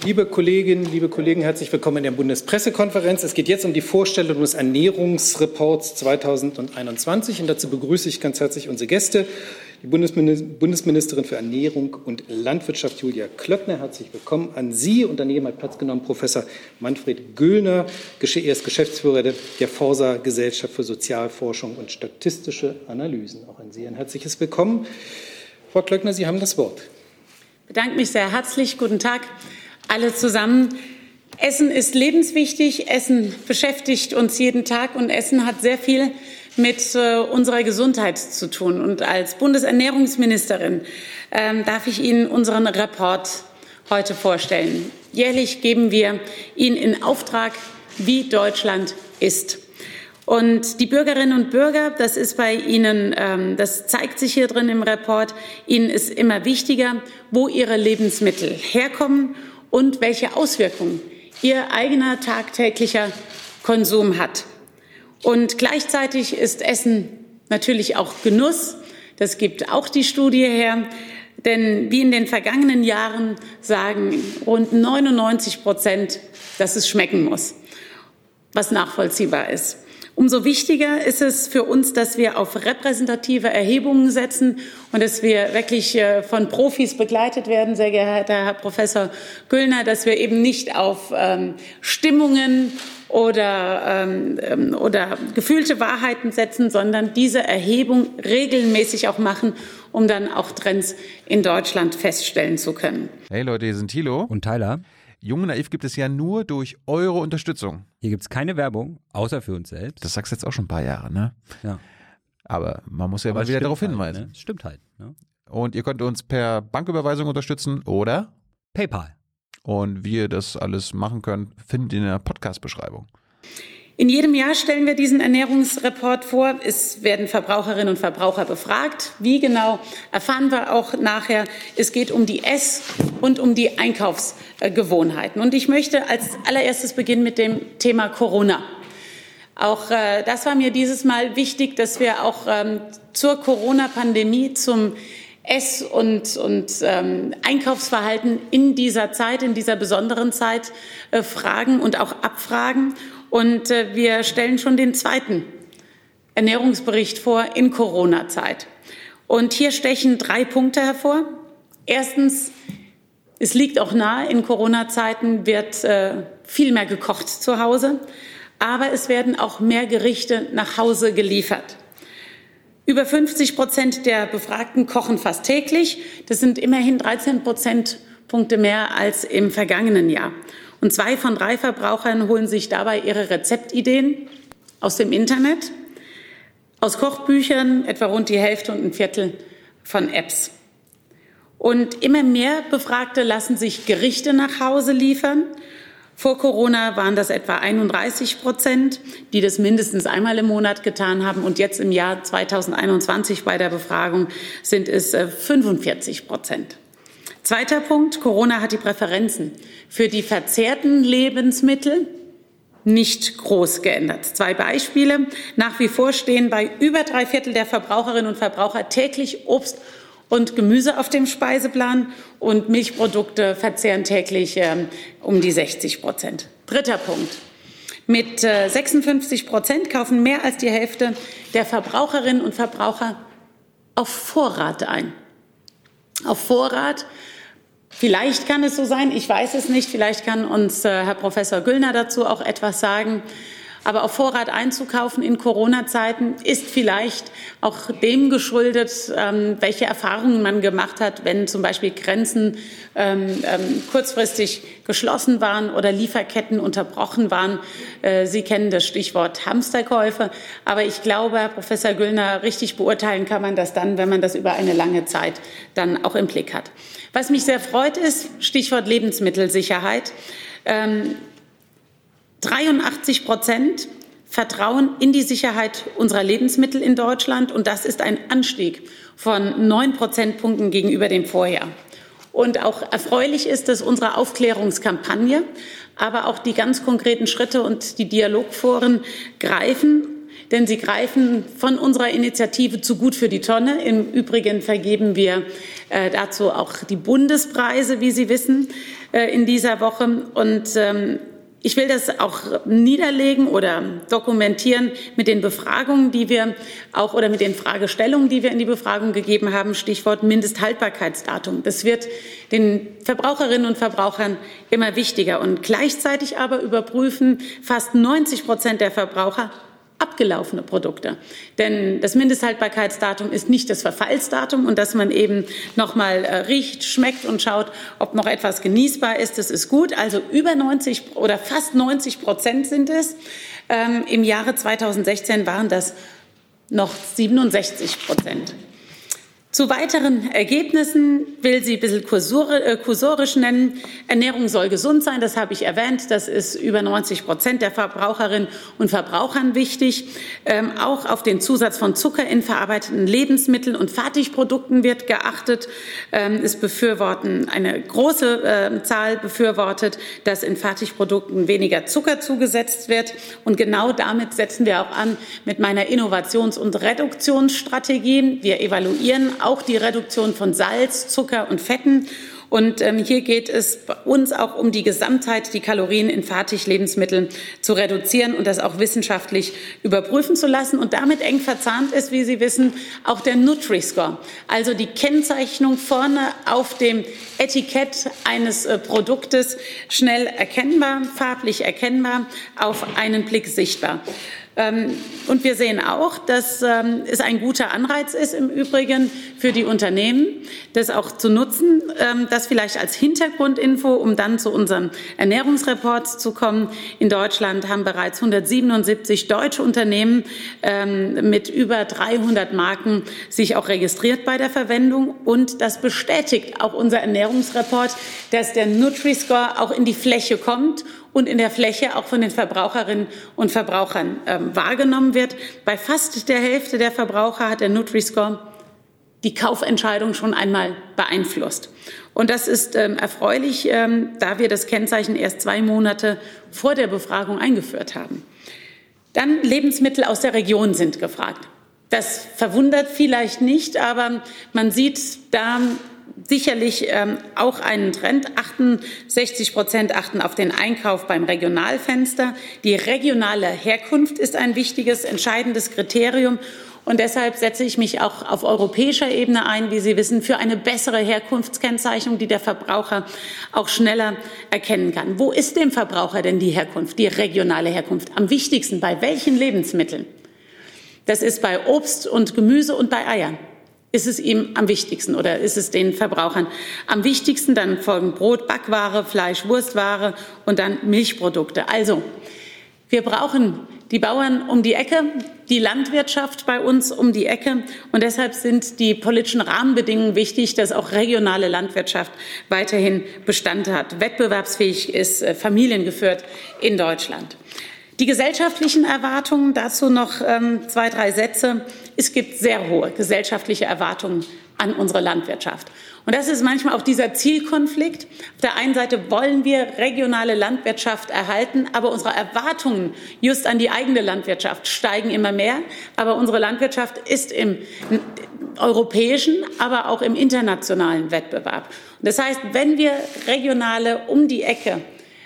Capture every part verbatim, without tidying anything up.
Liebe Kolleginnen, liebe Kollegen, herzlich willkommen in der Bundespressekonferenz. Es geht jetzt um die Vorstellung des Ernährungsreports zweitausendeinundzwanzig. Und dazu begrüße ich ganz herzlich unsere Gäste, die Bundesministerin für Ernährung und Landwirtschaft, Julia Klöckner. Herzlich willkommen an Sie. Und daneben hat Platz genommen Professor Manfred Göllner. Er ist Geschäftsführer der Forsa Gesellschaft für Sozialforschung und statistische Analysen. Auch an Sie ein herzliches Willkommen. Frau Klöckner, Sie haben das Wort. Ich bedanke mich sehr herzlich. Guten Tag alle zusammen. Essen ist lebenswichtig. Essen beschäftigt uns jeden Tag. Und Essen hat sehr viel mit äh, unserer Gesundheit zu tun. Und als Bundesernährungsministerin äh, darf ich Ihnen unseren Report heute vorstellen. Jährlich geben wir ihn in Auftrag, wie Deutschland isst. Und die Bürgerinnen und Bürger, das ist bei Ihnen, ähm, das zeigt sich hier drin im Report, Ihnen ist immer wichtiger, wo Ihre Lebensmittel herkommen und welche Auswirkungen Ihr eigener tagtäglicher Konsum hat. Und gleichzeitig ist Essen natürlich auch Genuss. Das gibt auch die Studie her. Denn wie in den vergangenen Jahren sagen rund neunundneunzig Prozent, dass es schmecken muss, was nachvollziehbar ist. Umso wichtiger ist es für uns, dass wir auf repräsentative Erhebungen setzen und dass wir wirklich von Profis begleitet werden, sehr geehrter Herr Professor Göllner, dass wir eben nicht auf ähm, Stimmungen oder, ähm, oder gefühlte Wahrheiten setzen, sondern diese Erhebung regelmäßig auch machen, um dann auch Trends in Deutschland feststellen zu können. Hey Leute, hier sind Thilo und Tyler. Jung und Naiv gibt es ja nur durch eure Unterstützung. Hier gibt es keine Werbung, außer für uns selbst. Das sagst du jetzt auch schon ein paar Jahre, ne? Ja. Aber man muss ja Aber mal wieder darauf halt, hinweisen. Ne? Stimmt halt. Ne? Und ihr könnt uns per Banküberweisung unterstützen oder PayPal. Und wie ihr das alles machen könnt, findet ihr in der Podcast-Beschreibung. In jedem Jahr stellen wir diesen Ernährungsreport vor. Es werden Verbraucherinnen und Verbraucher befragt. Wie genau, erfahren wir auch nachher. Es geht um die Ess- und um die Einkaufsgewohnheiten. Und ich möchte als allererstes beginnen mit dem Thema Corona. Auch äh, das war mir dieses Mal wichtig, dass wir auch ähm, zur Corona-Pandemie, zum Ess- und, und ähm, Einkaufsverhalten in dieser Zeit, in dieser besonderen Zeit äh, fragen und auch abfragen. Und äh, wir stellen schon den zweiten Ernährungsbericht vor in Corona-Zeit. Und hier stechen drei Punkte hervor. Erstens, es liegt auch nahe, in Corona-Zeiten wird äh, viel mehr gekocht zu Hause. Aber es werden auch mehr Gerichte nach Hause geliefert. Über fünfzig Prozent der Befragten kochen fast täglich. Das sind immerhin dreizehn Prozentpunkte mehr als im vergangenen Jahr. Und zwei von drei Verbrauchern holen sich dabei ihre Rezeptideen aus dem Internet, aus Kochbüchern, etwa rund die Hälfte und ein Viertel von Apps. Und immer mehr Befragte lassen sich Gerichte nach Hause liefern. Vor Corona waren das etwa einunddreißig Prozent, die das mindestens einmal im Monat getan haben. Und jetzt im Jahr zweitausendeinundzwanzig bei der Befragung sind es fünfundvierzig Prozent. Zweiter Punkt, Corona hat die Präferenzen für die verzehrten Lebensmittel nicht groß geändert. Zwei Beispiele. Nach wie vor stehen bei über drei Viertel der Verbraucherinnen und Verbraucher täglich Obst und Gemüse auf dem Speiseplan und Milchprodukte verzehren täglich äh, um die sechzig Prozent. Dritter Punkt. Mit äh, sechsundfünfzig Prozent kaufen mehr als die Hälfte der Verbraucherinnen und Verbraucher auf Vorrat ein. Auf Vorrat. Vielleicht kann es so sein, ich weiß es nicht, vielleicht kann uns äh, Herr Professor Göllner dazu auch etwas sagen. Aber auf Vorrat einzukaufen in Corona-Zeiten ist vielleicht auch dem geschuldet, ähm, welche Erfahrungen man gemacht hat, wenn zum Beispiel Grenzen ähm, ähm, kurzfristig geschlossen waren oder Lieferketten unterbrochen waren. Äh, Sie kennen das Stichwort Hamsterkäufe. Aber ich glaube, Herr Professor Göllner, richtig beurteilen kann man das dann, wenn man das über eine lange Zeit dann auch im Blick hat. Was mich sehr freut, ist Stichwort Lebensmittelsicherheit. Ähm, dreiundachtzig Prozent vertrauen in die Sicherheit unserer Lebensmittel in Deutschland. Und das ist ein Anstieg von neun Prozentpunkten gegenüber dem Vorjahr. Und auch erfreulich ist, dass unsere Aufklärungskampagne, aber auch die ganz konkreten Schritte und die Dialogforen greifen. Denn sie greifen von unserer Initiative zu Gut für die Tonne. Im Übrigen vergeben wir äh, dazu auch die Bundespreise, wie Sie wissen. äh, in dieser Woche. Und ähm, ich will das auch niederlegen oder dokumentieren mit den Befragungen, die wir auch oder mit den Fragestellungen, die wir in die Befragung gegeben haben. Stichwort Mindesthaltbarkeitsdatum. Das wird den Verbraucherinnen und Verbrauchern immer wichtiger. Und gleichzeitig aber überprüfen fast neunzig Prozent der Verbraucher abgelaufene Produkte. Denn das Mindesthaltbarkeitsdatum ist nicht das Verfallsdatum und dass man eben noch mal äh, riecht, schmeckt und schaut, ob noch etwas genießbar ist, das ist gut. Also über neunzig oder fast neunzig Prozent sind es. Ähm, im Jahre zweitausendsechzehn waren das noch siebenundsechzig Prozent. Zu weiteren Ergebnissen will sie ein bisschen kursorisch nennen. Ernährung soll gesund sein, das habe ich erwähnt. Das ist über neunzig Prozent der Verbraucherinnen und Verbrauchern wichtig. Ähm, auch auf den Zusatz von Zucker in verarbeiteten Lebensmitteln und Fertigprodukten wird geachtet. Ähm, es befürworten, eine große äh, Zahl befürwortet, dass in Fertigprodukten weniger Zucker zugesetzt wird. Und genau damit setzen wir auch an mit meiner Innovations- und Reduktionsstrategie. Wir evaluieren auch die Reduktion von Salz, Zucker und Fetten. Und ähm, hier geht es bei uns auch um die Gesamtheit, die Kalorien in Fertiglebensmitteln zu reduzieren und das auch wissenschaftlich überprüfen zu lassen. Und damit eng verzahnt ist, wie Sie wissen, auch der Nutri-Score, also die Kennzeichnung vorne auf dem Etikett eines äh, Produktes, schnell erkennbar, farblich erkennbar, auf einen Blick sichtbar. Und wir sehen auch, dass ähm, es ein guter Anreiz ist, im Übrigen für die Unternehmen, das auch zu nutzen. Ähm, das vielleicht als Hintergrundinfo, um dann zu unserem Ernährungsreport zu kommen. In Deutschland haben bereits hundertsiebenundsiebzig deutsche Unternehmen ähm, mit über dreihundert Marken sich auch registriert bei der Verwendung. Und das bestätigt auch unser Ernährungsreport, dass der Nutri-Score auch in die Fläche kommt und in der Fläche auch von den Verbraucherinnen und Verbrauchern ähm, wahrgenommen wird. Bei fast der Hälfte der Verbraucher hat der Nutri-Score die Kaufentscheidung schon einmal beeinflusst. Und das ist ähm, erfreulich, ähm, da wir das Kennzeichen erst zwei Monate vor der Befragung eingeführt haben. Dann Lebensmittel aus der Region sind gefragt. Das verwundert vielleicht nicht, aber man sieht da sicherlich ähm, auch einen Trend. achtundsechzig Prozent achten auf den Einkauf beim Regionalfenster. Die regionale Herkunft ist ein wichtiges, entscheidendes Kriterium. Und deshalb setze ich mich auch auf europäischer Ebene ein, wie Sie wissen, für eine bessere Herkunftskennzeichnung, die der Verbraucher auch schneller erkennen kann. Wo ist dem Verbraucher denn die Herkunft, die regionale Herkunft? Am wichtigsten, bei welchen Lebensmitteln? Das ist bei Obst und Gemüse und bei Eiern. Ist es ihm am wichtigsten oder ist es den Verbrauchern am wichtigsten? Dann folgen Brot, Backware, Fleisch, Wurstware und dann Milchprodukte. Also, wir brauchen die Bauern um die Ecke, die Landwirtschaft bei uns um die Ecke. Und deshalb sind die politischen Rahmenbedingungen wichtig, dass auch regionale Landwirtschaft weiterhin Bestand hat, wettbewerbsfähig ist, familiengeführt in Deutschland. Die gesellschaftlichen Erwartungen, dazu noch ähm, zwei, drei Sätze. Es gibt sehr hohe gesellschaftliche Erwartungen an unsere Landwirtschaft. Und das ist manchmal auch dieser Zielkonflikt. Auf der einen Seite wollen wir regionale Landwirtschaft erhalten, aber unsere Erwartungen just an die eigene Landwirtschaft steigen immer mehr. Aber unsere Landwirtschaft ist im europäischen, aber auch im internationalen Wettbewerb. Und das heißt, wenn wir regionale um die Ecke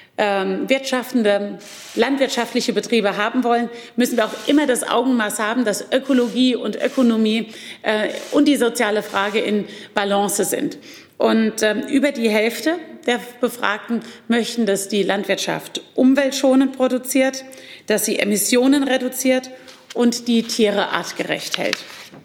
Ähm, wirtschaftende, landwirtschaftliche Betriebe haben wollen, müssen wir auch immer das Augenmaß haben, dass Ökologie und Ökonomie äh, und die soziale Frage in Balance sind. Und ähm, über die Hälfte der Befragten möchten, dass die Landwirtschaft umweltschonend produziert, dass sie Emissionen reduziert und die Tiere artgerecht hält.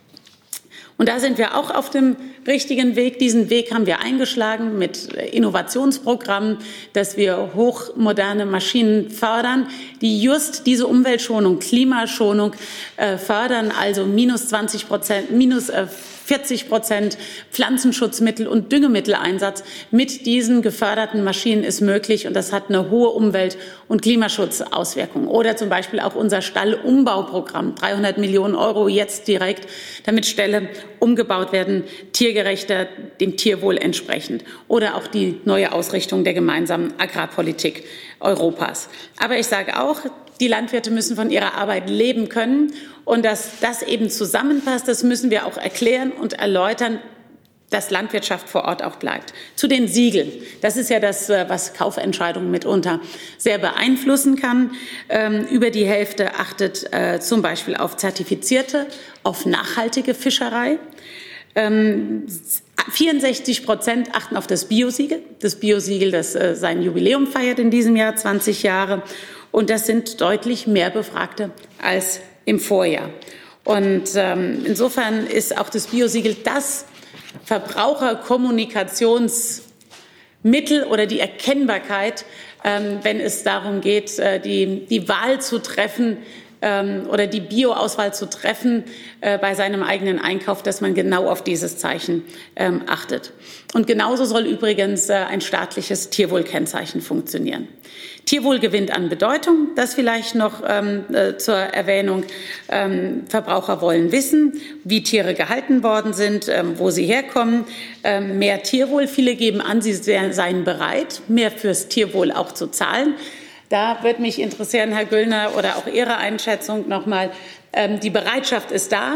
Und da sind wir auch auf dem richtigen Weg. Diesen Weg haben wir eingeschlagen mit Innovationsprogrammen, dass wir hochmoderne Maschinen fördern, die just diese Umweltschonung, Klimaschonung äh, fördern, also minus zwanzig Prozent, minus äh, vierzig Prozent Pflanzenschutzmittel und Düngemitteleinsatz mit diesen geförderten Maschinen ist möglich und das hat eine hohe Umwelt- und Klimaschutzauswirkung. Oder zum Beispiel auch unser Stallumbauprogramm, dreihundert Millionen Euro jetzt direkt, damit Ställe umgebaut werden, tiergerechter, dem Tierwohl entsprechend. Oder auch die neue Ausrichtung der gemeinsamen Agrarpolitik Europas. Aber ich sage auch, die Landwirte müssen von ihrer Arbeit leben können. Und dass das eben zusammenpasst, das müssen wir auch erklären und erläutern. dass Landwirtschaft vor Ort auch bleibt. Zu den Siegeln. Das ist ja das, was Kaufentscheidungen mitunter sehr beeinflussen kann. Ähm, über die Hälfte achtet äh, zum Beispiel auf zertifizierte, auf nachhaltige Fischerei. Ähm, vierundsechzig Prozent achten auf das Biosiegel. Das Biosiegel, das äh, sein Jubiläum feiert in diesem Jahr, zwanzig Jahre. Und das sind deutlich mehr Befragte als im Vorjahr. Und ähm, insofern ist auch das Biosiegel das Verbraucherkommunikationsmittel oder die Erkennbarkeit, ähm, wenn es darum geht, äh, die, die Wahl zu treffen ähm, oder die Bio-Auswahl zu treffen äh, bei seinem eigenen Einkauf, dass man genau auf dieses Zeichen ähm, achtet. Und genauso soll übrigens äh, ein staatliches Tierwohlkennzeichen funktionieren. Tierwohl gewinnt an Bedeutung, das vielleicht noch ähm, äh, zur Erwähnung. Ähm, Verbraucher wollen wissen, wie Tiere gehalten worden sind, ähm, wo sie herkommen. Ähm, mehr Tierwohl. Viele geben an, sie seien bereit, mehr fürs Tierwohl auch zu zahlen. Da würde mich interessieren, Herr Güllner, oder auch Ihre Einschätzung nochmal. Ähm, die Bereitschaft ist da.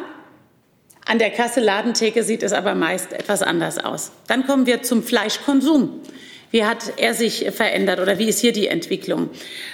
An der Kasse, Ladentheke sieht es aber meist etwas anders aus. Dann kommen wir zum Fleischkonsum. Wie hat er sich verändert oder wie ist hier die Entwicklung?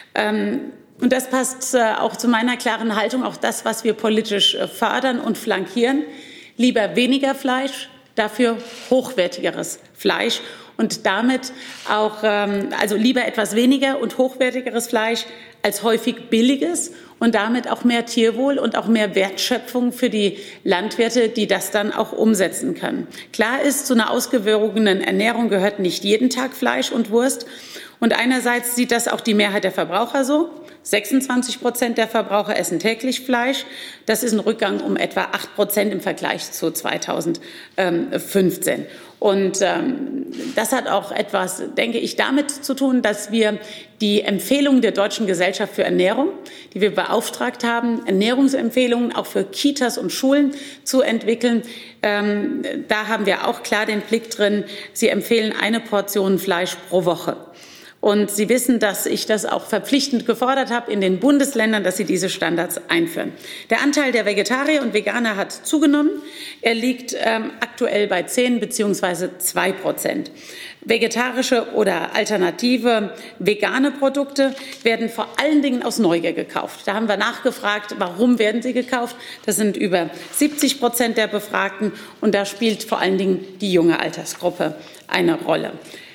Und das passt auch zu meiner klaren Haltung, auch das, was wir politisch fördern und flankieren. Lieber weniger Fleisch, dafür hochwertigeres Fleisch und damit auch, also lieber etwas weniger und hochwertigeres Fleisch als häufig billiges und damit auch mehr Tierwohl und auch mehr Wertschöpfung für die Landwirte, die das dann auch umsetzen können. Klar ist, zu einer ausgewogenen Ernährung gehört nicht jeden Tag Fleisch und Wurst. Und einerseits sieht das auch die Mehrheit der Verbraucher so. sechsundzwanzig Prozent der Verbraucher essen täglich Fleisch. Das ist ein Rückgang um etwa acht Prozent im Vergleich zu zweitausendfünfzehn. Und ähm, das hat auch etwas, denke ich, damit zu tun, dass wir die Empfehlungen der Deutschen Gesellschaft für Ernährung, die wir beauftragt haben, Ernährungsempfehlungen auch für Kitas und Schulen zu entwickeln, ähm, da haben wir auch klar den Blick drin. Sie empfehlen eine Portion Fleisch pro Woche. Und Sie wissen, dass ich das auch verpflichtend gefordert habe in den Bundesländern, dass sie diese Standards einführen. Der Anteil der Vegetarier und Veganer hat zugenommen. Er liegt ähm, aktuell bei zehn beziehungsweise zwei Prozent. Vegetarische oder alternative vegane Produkte werden vor allen Dingen aus Neugier gekauft. Da haben wir nachgefragt, warum werden sie gekauft? Das sind über siebzig Prozent der Befragten und da spielt vor allen Dingen die junge Altersgruppe eine Rolle.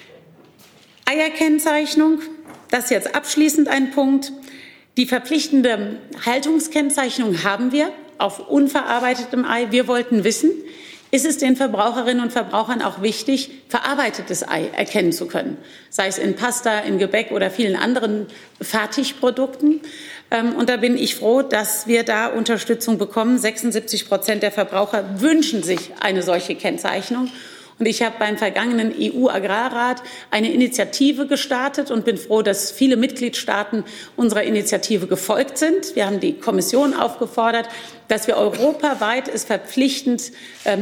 Eierkennzeichnung, das ist jetzt abschließend ein Punkt. Die verpflichtende Haltungskennzeichnung haben wir auf unverarbeitetem Ei. Wir wollten wissen, ist es den Verbraucherinnen und Verbrauchern auch wichtig, verarbeitetes Ei erkennen zu können, sei es in Pasta, in Gebäck oder vielen anderen Fertigprodukten. Und da bin ich froh, dass wir da Unterstützung bekommen. sechsundsiebzig Prozent der Verbraucher wünschen sich eine solche Kennzeichnung. Und ich habe beim vergangenen E U-Agrarrat eine Initiative gestartet und bin froh, dass viele Mitgliedstaaten unserer Initiative gefolgt sind. Wir haben die Kommission aufgefordert, dass wir europaweit es verpflichtend,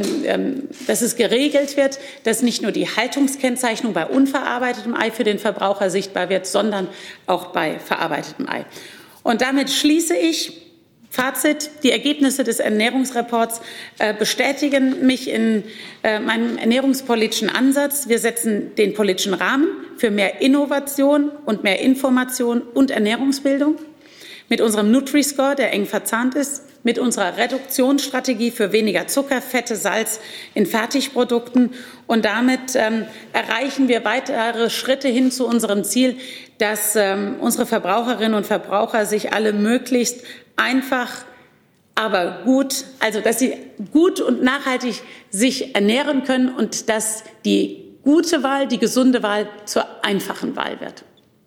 ähm, dass es geregelt wird, dass nicht nur die Haltungskennzeichnung bei unverarbeitetem Ei für den Verbraucher sichtbar wird, sondern auch bei verarbeitetem Ei. Und damit schließe ich. Fazit, die Ergebnisse des Ernährungsreports äh, bestätigen mich in äh, meinem ernährungspolitischen Ansatz. Wir setzen den politischen Rahmen für mehr Innovation und mehr Information und Ernährungsbildung. Mit unserem Nutri-Score, der eng verzahnt ist, mit unserer Reduktionsstrategie für weniger Zucker, Fette, Salz in Fertigprodukten. Und damit ähm, erreichen wir weitere Schritte hin zu unserem Ziel, dass ähm, unsere Verbraucherinnen und Verbraucher sich alle möglichst einfach, aber gut, also dass sie gut und nachhaltig sich ernähren können und dass die gute Wahl, die gesunde Wahl zur einfachen Wahl wird.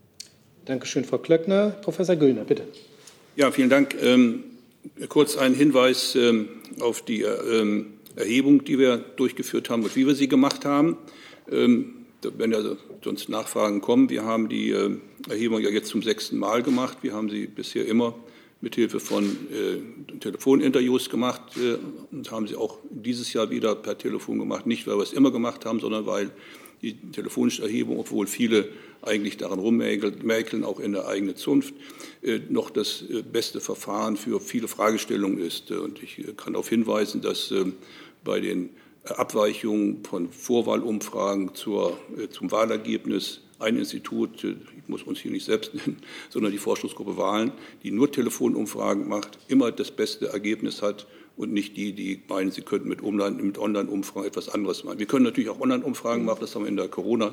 Danke schön, Frau Klöckner. Professor Güllner, bitte. Ja, vielen Dank. Ähm, kurz ein Hinweis ähm, auf die ähm, Erhebung, die wir durchgeführt haben und wie wir sie gemacht haben. Ähm, da werden ja sonst Nachfragen kommen. Wir haben die äh, Erhebung ja jetzt zum sechsten Mal gemacht. Wir haben sie bisher immer mithilfe von äh, Telefoninterviews gemacht äh, und haben sie auch dieses Jahr wieder per Telefon gemacht. Nicht, weil wir es immer gemacht haben, sondern weil die telefonische Erhebung, obwohl viele eigentlich daran rummäkeln, auch in der eigenen Zunft, äh, noch das äh, beste Verfahren für viele Fragestellungen ist. Und ich äh, kann darauf hinweisen, dass äh, bei den Abweichungen von Vorwahlumfragen zur, zum Wahlergebnis. Ein Institut, ich muss uns hier nicht selbst nennen, sondern die Forschungsgruppe Wahlen, die nur Telefonumfragen macht, immer das beste Ergebnis hat und nicht die, die meinen, sie könnten mit, Online, mit Online-Umfragen etwas anderes machen. Wir können natürlich auch Online-Umfragen machen, das haben wir in der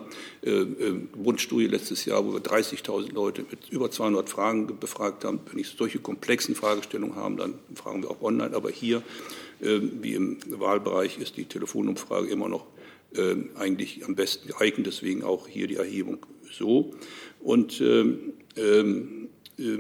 Corona-Bundstudie letztes Jahr, wo wir dreißigtausend Leute mit über zweihundert Fragen befragt haben. Wenn ich solche komplexen Fragestellungen haben, dann fragen wir auch online. Aber hier, wie im Wahlbereich, ist die Telefonumfrage immer noch eigentlich am besten geeignet, deswegen auch hier die Erhebung so. Und ähm, ähm,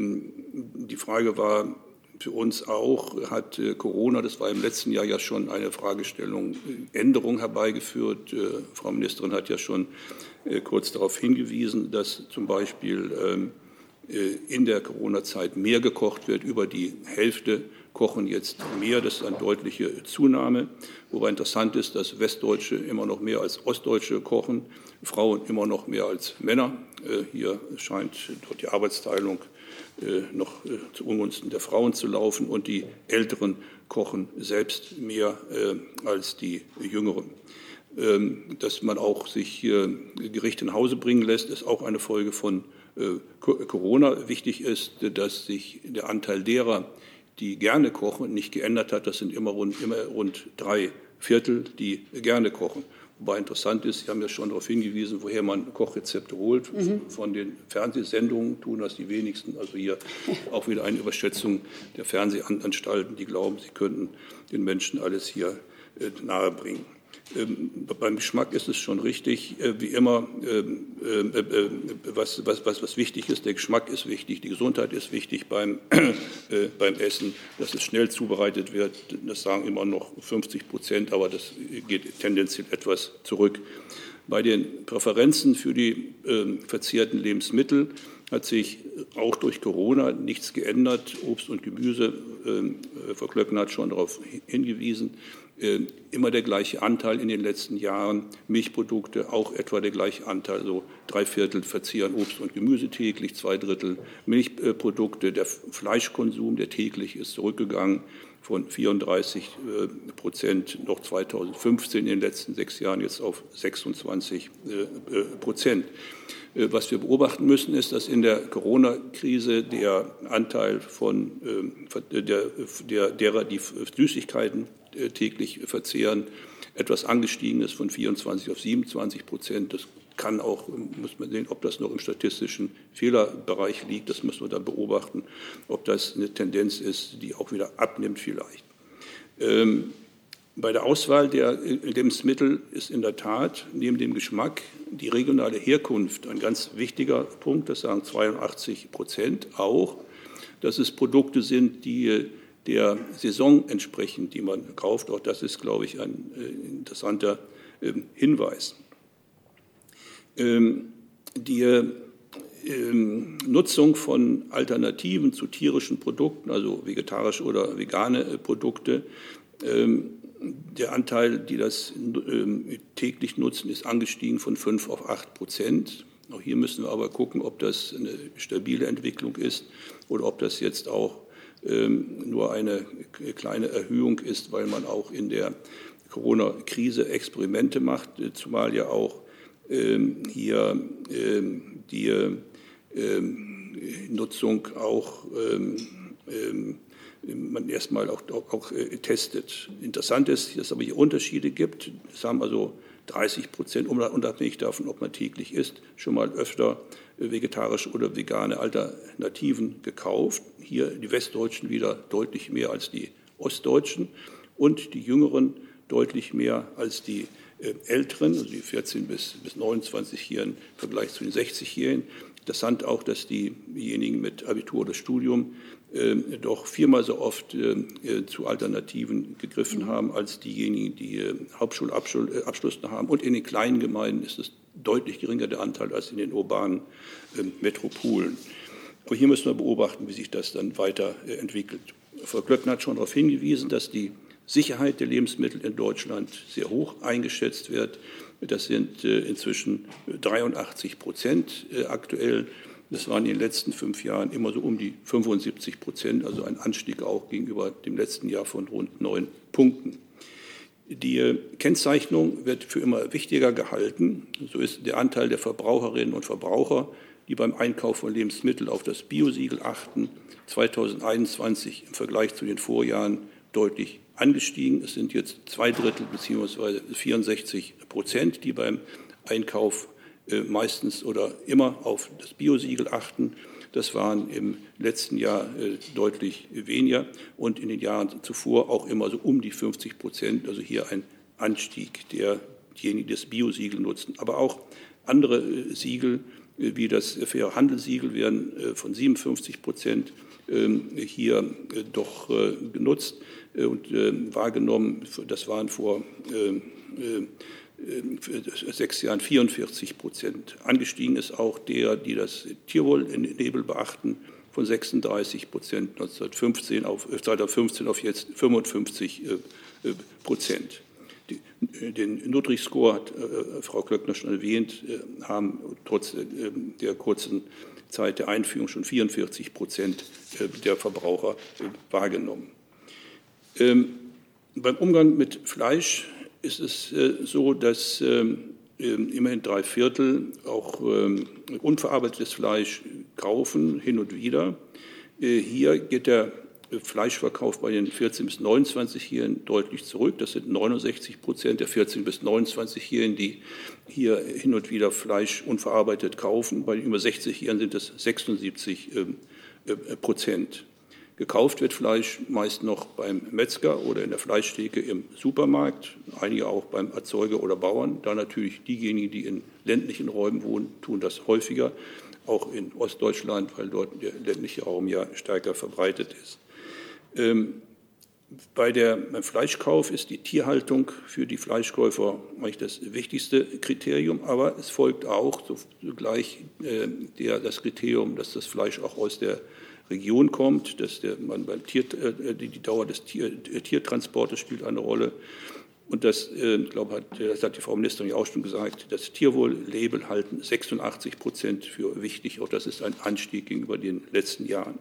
die Frage war für uns auch, hat äh, Corona, das war im letzten Jahr ja schon eine Fragestellung, äh, Änderung herbeigeführt. Äh, Frau Ministerin hat ja schon äh, kurz darauf hingewiesen, dass zum Beispiel ähm, äh, in der Corona-Zeit mehr gekocht wird, über die Hälfte kochen jetzt mehr, das ist eine deutliche Zunahme, wobei interessant ist, dass Westdeutsche immer noch mehr als Ostdeutsche kochen, Frauen immer noch mehr als Männer. Hier scheint dort die Arbeitsteilung noch zu Ungunsten der Frauen zu laufen und die Älteren kochen selbst mehr als die Jüngeren. Dass man auch sich Gerichte nach Hause bringen lässt, ist auch eine Folge von Corona. Wichtig ist, dass sich der Anteil derer, die gerne kochen, nicht geändert hat. Das sind immer rund, immer rund drei Viertel, die gerne kochen. Wobei interessant ist, Sie haben ja schon darauf hingewiesen, woher man Kochrezepte holt. Mhm. Von den Fernsehsendungen tun das die wenigsten. Also hier auch wieder eine Überschätzung der Fernsehanstalten, die glauben, sie könnten den Menschen alles hier äh, nahebringen. Ähm, beim Geschmack ist es schon richtig, äh, wie immer, äh, äh, was, was, was, was wichtig ist. Der Geschmack ist wichtig, die Gesundheit ist wichtig beim, äh, beim Essen, dass es schnell zubereitet wird. Das sagen immer noch fünfzig Prozent, aber das geht tendenziell etwas zurück. Bei den Präferenzen für die äh, verzehrten Lebensmittel hat sich auch durch Corona nichts geändert. Obst und Gemüse, äh, Frau Klöckner hat schon darauf hingewiesen, äh, immer der gleiche Anteil in den letzten Jahren. Milchprodukte auch etwa der gleiche Anteil, so drei Viertel verzehren Obst und Gemüse täglich, zwei Drittel Milchprodukte. Der Fleischkonsum, der täglich ist zurückgegangen von vierunddreißig Prozent noch zweitausendfünfzehn in den letzten sechs Jahren jetzt auf sechsundzwanzig Prozent. Was wir beobachten müssen, ist, dass in der Corona-Krise der Anteil von der, der, derer, die Süßigkeiten täglich verzehren, etwas angestiegen ist von vierundzwanzig auf siebenundzwanzig Prozent. Das kann auch, muss man sehen, ob das noch im statistischen Fehlerbereich liegt. Das müssen wir dann beobachten, ob das eine Tendenz ist, die auch wieder abnimmt vielleicht. Ähm, bei der Auswahl der Lebensmittel ist in der Tat neben dem Geschmack die regionale Herkunft ein ganz wichtiger Punkt. Das sagen zweiundachtzig Prozent auch, dass es Produkte sind, die der Saison entsprechen, die man kauft. Auch das ist, glaube ich, ein äh, interessanter äh, Hinweis. Ähm, die ähm, Nutzung von Alternativen zu tierischen Produkten, also vegetarische oder vegane äh, Produkte, ähm, der Anteil, die das ähm, täglich nutzen, ist angestiegen von fünf auf acht Prozent. Auch hier müssen wir aber gucken, ob das eine stabile Entwicklung ist oder ob das jetzt auch ähm, nur eine kleine Erhöhung ist, weil man auch in der Corona-Krise Experimente macht, zumal ja auch ähm, hier ähm, die ähm, Nutzung auch ähm, ähm, man erstmal auch, auch, auch äh, testet. Interessant ist, dass es aber hier Unterschiede gibt. Es haben also dreißig Prozent, unabhängig davon, ob man täglich isst, schon mal öfter äh, vegetarische oder vegane Alternativen gekauft. Hier die Westdeutschen wieder deutlich mehr als die Ostdeutschen und die Jüngeren deutlich mehr als die äh, Älteren, also die vierzehn bis neunundzwanzigjährigen im Vergleich zu den sechzigjährigen. Interessant auch, dass diejenigen mit Abitur oder Studium äh, doch viermal so oft äh, zu Alternativen gegriffen haben als diejenigen, die äh, Hauptschulabschluss haben. Und in den kleinen Gemeinden ist es deutlich geringer der Anteil als in den urbanen äh, Metropolen. Aber hier müssen wir beobachten, wie sich das dann weiter äh, entwickelt. Frau Klöckner hat schon darauf hingewiesen, dass die Sicherheit der Lebensmittel in Deutschland sehr hoch eingeschätzt wird. Das sind äh, inzwischen dreiundachtzig Prozent äh, aktuell. Das waren in den letzten fünf Jahren immer so um die fünfundsiebzig Prozent, also ein Anstieg auch gegenüber dem letzten Jahr von rund neun Punkten. Die Kennzeichnung wird für immer wichtiger gehalten. So ist der Anteil der Verbraucherinnen und Verbraucher, die beim Einkauf von Lebensmitteln auf das Biosiegel achten, zweitausendeinundzwanzig im Vergleich zu den Vorjahren deutlich angestiegen. Es sind jetzt zwei Drittel bzw. vierundsechzig Prozent, die beim Einkauf äh, meistens oder immer auf das Biosiegel achten. Das waren im letzten Jahr äh, deutlich weniger und in den Jahren zuvor auch immer so um die fünfzig Prozent. Also hier ein Anstieg der diejenigen, die das Biosiegel nutzen. Aber auch andere äh, Siegel äh, wie das Faire Handelssiegel werden äh, von siebenundfünfzig Prozent äh, hier äh, doch äh, genutzt äh, und äh, wahrgenommen. Das waren vor äh, äh, sechs Jahren vierundvierzig Prozent. Angestiegen ist auch der, die das Tierwohl-Label beachten, von sechsunddreißig Prozent neunzehnhundertfünfzehn auf, zweitausendfünfzehn auf jetzt fünfundfünfzig Prozent. Den Nutri-Score hat äh, Frau Klöckner schon erwähnt, äh, haben trotz äh, der kurzen Zeit der Einführung schon vierundvierzig Prozent äh, der Verbraucher äh, wahrgenommen. Ähm, beim Umgang mit Fleisch ist es äh, so, dass äh, immerhin drei Viertel auch äh, unverarbeitetes Fleisch kaufen, hin und wieder. Äh, hier geht der Fleischverkauf bei den vierzehn- bis neunundzwanzigjährigen deutlich zurück. Das sind neunundsechzig Prozent der vierzehn- bis neunundzwanzigjährigen, die hier hin und wieder Fleisch unverarbeitet kaufen. Bei den über sechzigjährigen sind es sechsundsiebzig Prozent. Gekauft wird Fleisch meist noch beim Metzger oder in der Fleischtheke im Supermarkt, einige auch beim Erzeuger oder Bauern. Da natürlich diejenigen, die in ländlichen Räumen wohnen, tun das häufiger, auch in Ostdeutschland, weil dort der ländliche Raum ja stärker verbreitet ist. Ähm, bei der, beim Fleischkauf ist die Tierhaltung für die Fleischkäufer eigentlich das wichtigste Kriterium, aber es folgt auch sogleich äh, der, das Kriterium, dass das Fleisch auch aus der Region kommt, dass der, man beim Tier, äh, die, die Dauer des Tier, äh, Tiertransportes spielt eine Rolle. Und das, äh, glaube hat, das hat die Frau Ministerin ja auch schon gesagt, das Tierwohl-Label halten sechsundachtzig Prozent für wichtig. Auch das ist ein Anstieg gegenüber den letzten Jahren.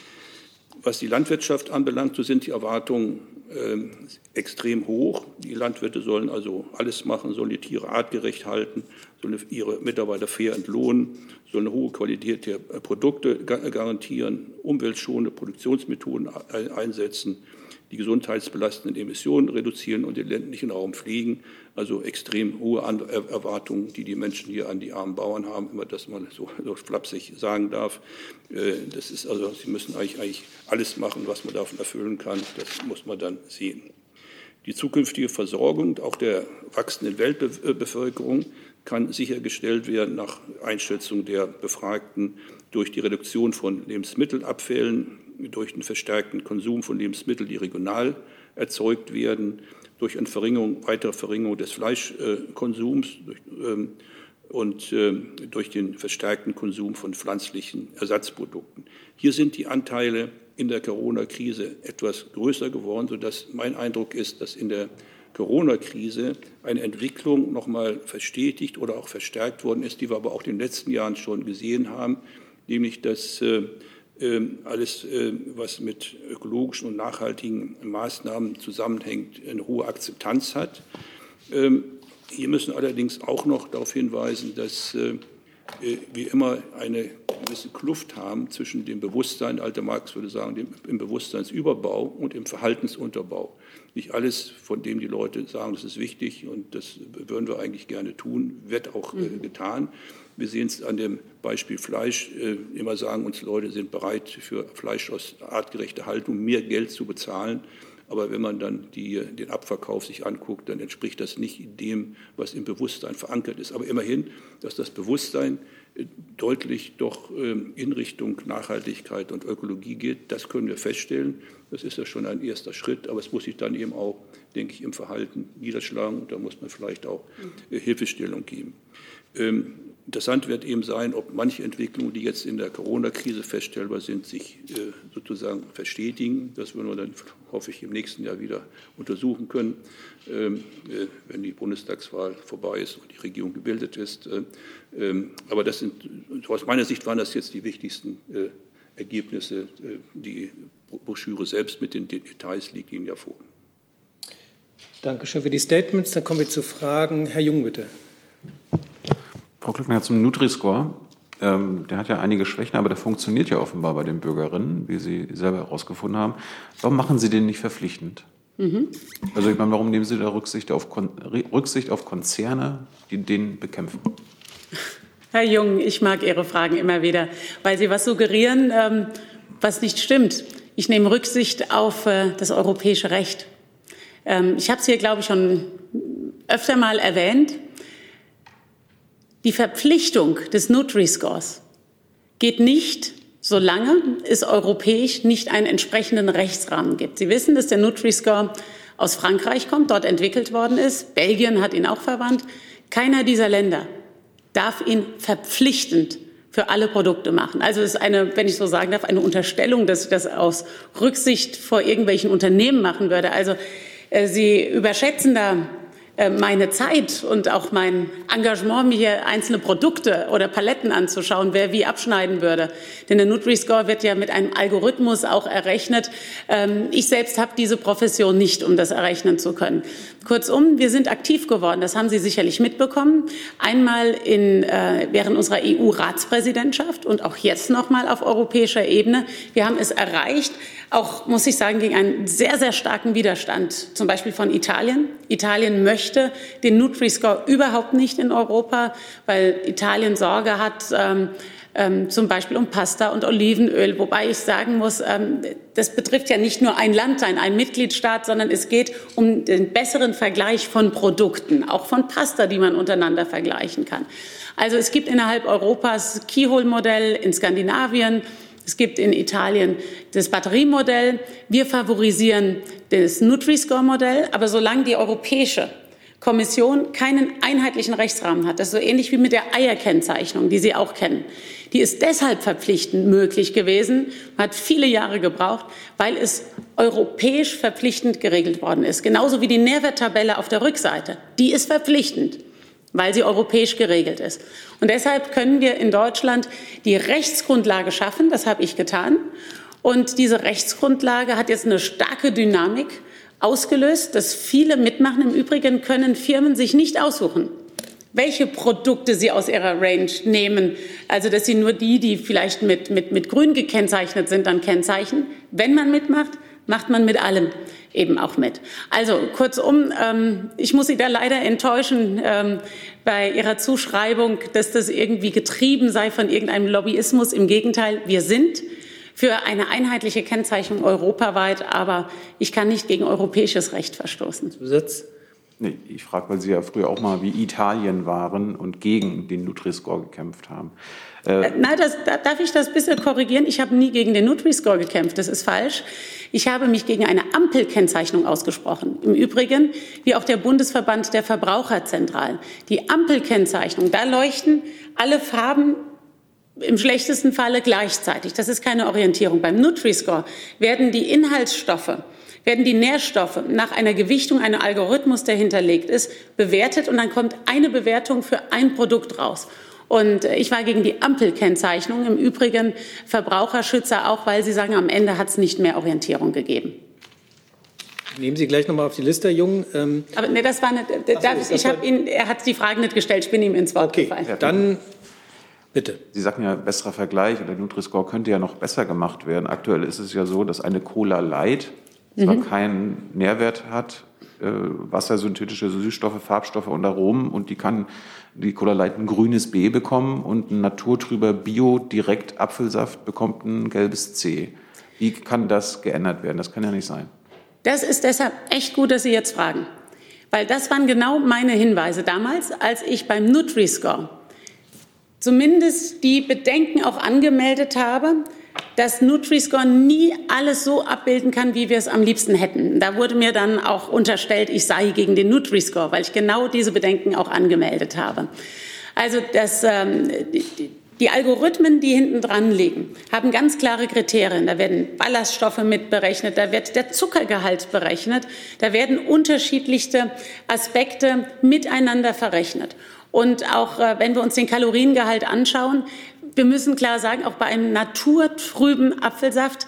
Was die Landwirtschaft anbelangt, so sind die Erwartungen äh, extrem hoch. Die Landwirte sollen also alles machen, sollen die Tiere artgerecht halten, sollen ihre Mitarbeiter fair entlohnen, sollen eine hohe Qualität der Produkte garantieren, umweltschonende Produktionsmethoden einsetzen, die gesundheitsbelastenden Emissionen reduzieren und den ländlichen Raum pflegen. Also extrem hohe Erwartungen, die die Menschen hier an die armen Bauern haben, immer, dass man so, so flapsig sagen darf. Das ist also, sie müssen eigentlich, eigentlich alles machen, was man davon erfüllen kann. Das muss man dann sehen. Die zukünftige Versorgung auch der wachsenden Weltbevölkerung kann sichergestellt werden nach Einschätzung der Befragten durch die Reduktion von Lebensmittelabfällen, durch den verstärkten Konsum von Lebensmitteln, die regional erzeugt werden, durch eine Verringerung, weitere Verringerung des Fleischkonsums durch, ähm, und äh, durch den verstärkten Konsum von pflanzlichen Ersatzprodukten. Hier sind die Anteile in der Corona-Krise etwas größer geworden, sodass mein Eindruck ist, dass in der Corona-Krise eine Entwicklung noch mal verstetigt oder auch verstärkt worden ist, die wir aber auch in den letzten Jahren schon gesehen haben, nämlich dass äh, alles, was mit ökologischen und nachhaltigen Maßnahmen zusammenhängt, eine hohe Akzeptanz hat. Hier müssen allerdings auch noch darauf hinweisen, dass wir immer eine gewisse Kluft haben zwischen dem Bewusstsein, alter Marx würde sagen, dem, im Bewusstseinsüberbau und im Verhaltensunterbau. Nicht alles, von dem die Leute sagen, das ist wichtig und das würden wir eigentlich gerne tun, wird auch äh, getan. Wir sehen es an dem Beispiel Fleisch. Äh, immer sagen uns Leute, sind bereit, für Fleisch aus artgerechter Haltung mehr Geld zu bezahlen. Aber wenn man dann die, den Abverkauf sich anguckt, dann entspricht das nicht dem, was im Bewusstsein verankert ist. Aber immerhin, dass das Bewusstsein deutlich doch in Richtung Nachhaltigkeit und Ökologie geht, das können wir feststellen. Das ist ja schon ein erster Schritt, aber es muss sich dann eben auch, denke ich, im Verhalten niederschlagen. Und da muss man vielleicht auch Hilfestellung geben. Interessant wird eben sein, ob manche Entwicklungen, die jetzt in der Corona-Krise feststellbar sind, sich äh, sozusagen verstetigen. Das würden wir dann, hoffe ich, im nächsten Jahr wieder untersuchen können, ähm, äh, wenn die Bundestagswahl vorbei ist und die Regierung gebildet ist. Äh, ähm, aber das sind, aus meiner Sicht waren das jetzt die wichtigsten äh, Ergebnisse. Äh, die Broschüre selbst mit den Details liegt Ihnen ja vor. Dankeschön für die Statements. Dann kommen wir zu Fragen. Herr Jung, bitte. Frau Glückner, zum Nutri-Score. Ähm, der hat ja einige Schwächen, aber der funktioniert ja offenbar bei den Bürgerinnen, wie Sie selber herausgefunden haben. Warum machen Sie den nicht verpflichtend? Mhm. Also ich meine, warum nehmen Sie da Rücksicht auf, Kon- Rücksicht auf Konzerne, die den bekämpfen? Herr Jung, ich mag Ihre Fragen immer wieder, weil Sie was suggerieren, ähm, was nicht stimmt. Ich nehme Rücksicht auf äh, das europäische Recht. Ähm, ich habe es hier, glaube ich, schon öfter mal erwähnt. Die Verpflichtung des Nutri-Scores geht nicht, solange es europäisch nicht einen entsprechenden Rechtsrahmen gibt. Sie wissen, dass der Nutri-Score aus Frankreich kommt, dort entwickelt worden ist. Belgien hat ihn auch verwandt. Keiner dieser Länder darf ihn verpflichtend für alle Produkte machen. Also es ist eine, wenn ich so sagen darf, eine Unterstellung, dass ich das aus Rücksicht vor irgendwelchen Unternehmen machen würde. Also äh, Sie überschätzen da meine Zeit und auch mein Engagement, mir hier einzelne Produkte oder Paletten anzuschauen, wer wie abschneiden würde. Denn der Nutri-Score wird ja mit einem Algorithmus auch errechnet. Ich selbst habe diese Profession nicht, um das errechnen zu können. Kurzum, wir sind aktiv geworden. Das haben Sie sicherlich mitbekommen. Einmal in, äh, während unserer E U-Ratspräsidentschaft und auch jetzt noch mal auf europäischer Ebene. Wir haben es erreicht, auch, muss ich sagen, gegen einen sehr, sehr starken Widerstand, zum Beispiel von Italien. Italien möchte den Nutri-Score überhaupt nicht in Europa, weil Italien Sorge hat, ähm, ähm, zum Beispiel um Pasta und Olivenöl. Wobei ich sagen muss, ähm, das betrifft ja nicht nur ein Land, ein, ein Mitgliedstaat, sondern es geht um den besseren Vergleich von Produkten, auch von Pasta, die man untereinander vergleichen kann. Also es gibt innerhalb Europas Keyhole-Modell in Skandinavien. Es gibt in Italien das Batteriemodell. Wir favorisieren das Nutri-Score-Modell. Aber solange die Europäische Kommission keinen einheitlichen Rechtsrahmen hat, das ist so ähnlich wie mit der Eierkennzeichnung, die Sie auch kennen, die ist deshalb verpflichtend möglich gewesen, hat viele Jahre gebraucht, weil es europäisch verpflichtend geregelt worden ist. Genauso wie die Nährwerttabelle auf der Rückseite. Die ist verpflichtend, weil sie europäisch geregelt ist. Und deshalb können wir in Deutschland die Rechtsgrundlage schaffen. Das habe ich getan. Und diese Rechtsgrundlage hat jetzt eine starke Dynamik ausgelöst, dass viele mitmachen. Im Übrigen können Firmen sich nicht aussuchen, welche Produkte sie aus ihrer Range nehmen. Also, dass sie nur die, die vielleicht mit, mit, mit grün gekennzeichnet sind, dann kennzeichnen. Wenn man mitmacht, macht man mit allem eben auch mit. Also kurzum, ähm, ich muss Sie da leider enttäuschen ähm, bei Ihrer Zuschreibung, dass das irgendwie getrieben sei von irgendeinem Lobbyismus. Im Gegenteil, wir sind für eine einheitliche Kennzeichnung europaweit, aber ich kann nicht gegen europäisches Recht verstoßen. Zusatz? Nee, ich frage, weil Sie ja früher auch mal wie Italien waren und gegen den Nutri-Score gekämpft haben. Äh, Nein, das, da, darf ich das ein bisschen korrigieren? Ich habe nie gegen den Nutri-Score gekämpft, das ist falsch. Ich habe mich gegen eine Ampelkennzeichnung ausgesprochen. Im Übrigen, wie auch der Bundesverband der Verbraucherzentralen. Die Ampelkennzeichnung, da leuchten alle Farben im schlechtesten Falle gleichzeitig. Das ist keine Orientierung. Beim Nutri-Score werden die Inhaltsstoffe, werden die Nährstoffe nach einer Gewichtung, einem Algorithmus, der hinterlegt ist, bewertet und dann kommt eine Bewertung für ein Produkt raus. Und ich war gegen die Ampelkennzeichnung. Im Übrigen Verbraucherschützer auch, weil sie sagen, am Ende hat es nicht mehr Orientierung gegeben. Nehmen Sie gleich noch mal auf die Liste, Herr Jung. Ähm Aber nee, das war nicht. Das, so, ich habe ihn. Er hat die Frage nicht gestellt. Ich bin ihm ins Wort okay, gefallen. Ja, dann bitte. Sie sagten ja, besserer Vergleich. Der Nutri-Score könnte ja noch besser gemacht werden. Aktuell ist es ja so, dass eine Cola Light zwar mhm. keinen Nährwert hat, äh, wassersynthetische Süßstoffe, Farbstoffe und Aromen, und die kann die Cola Light ein grünes B bekommen und ein naturtrüber Bio-Direkt-Apfelsaft bekommt ein gelbes C. Wie kann das geändert werden? Das kann ja nicht sein. Das ist deshalb echt gut, dass Sie jetzt fragen. Weil das waren genau meine Hinweise damals, als ich beim Nutri-Score zumindest die Bedenken auch angemeldet habe, dass Nutri-Score nie alles so abbilden kann, wie wir es am liebsten hätten. Da wurde mir dann auch unterstellt, ich sei gegen den Nutri-Score, weil ich genau diese Bedenken auch angemeldet habe. Also das, ähm, die, die Algorithmen, die hinten dran liegen, haben ganz klare Kriterien. Da werden Ballaststoffe mitberechnet, da wird der Zuckergehalt berechnet, da werden unterschiedlichste Aspekte miteinander verrechnet. Und auch äh, wenn wir uns den Kaloriengehalt anschauen, wir müssen klar sagen, auch bei einem naturtrüben Apfelsaft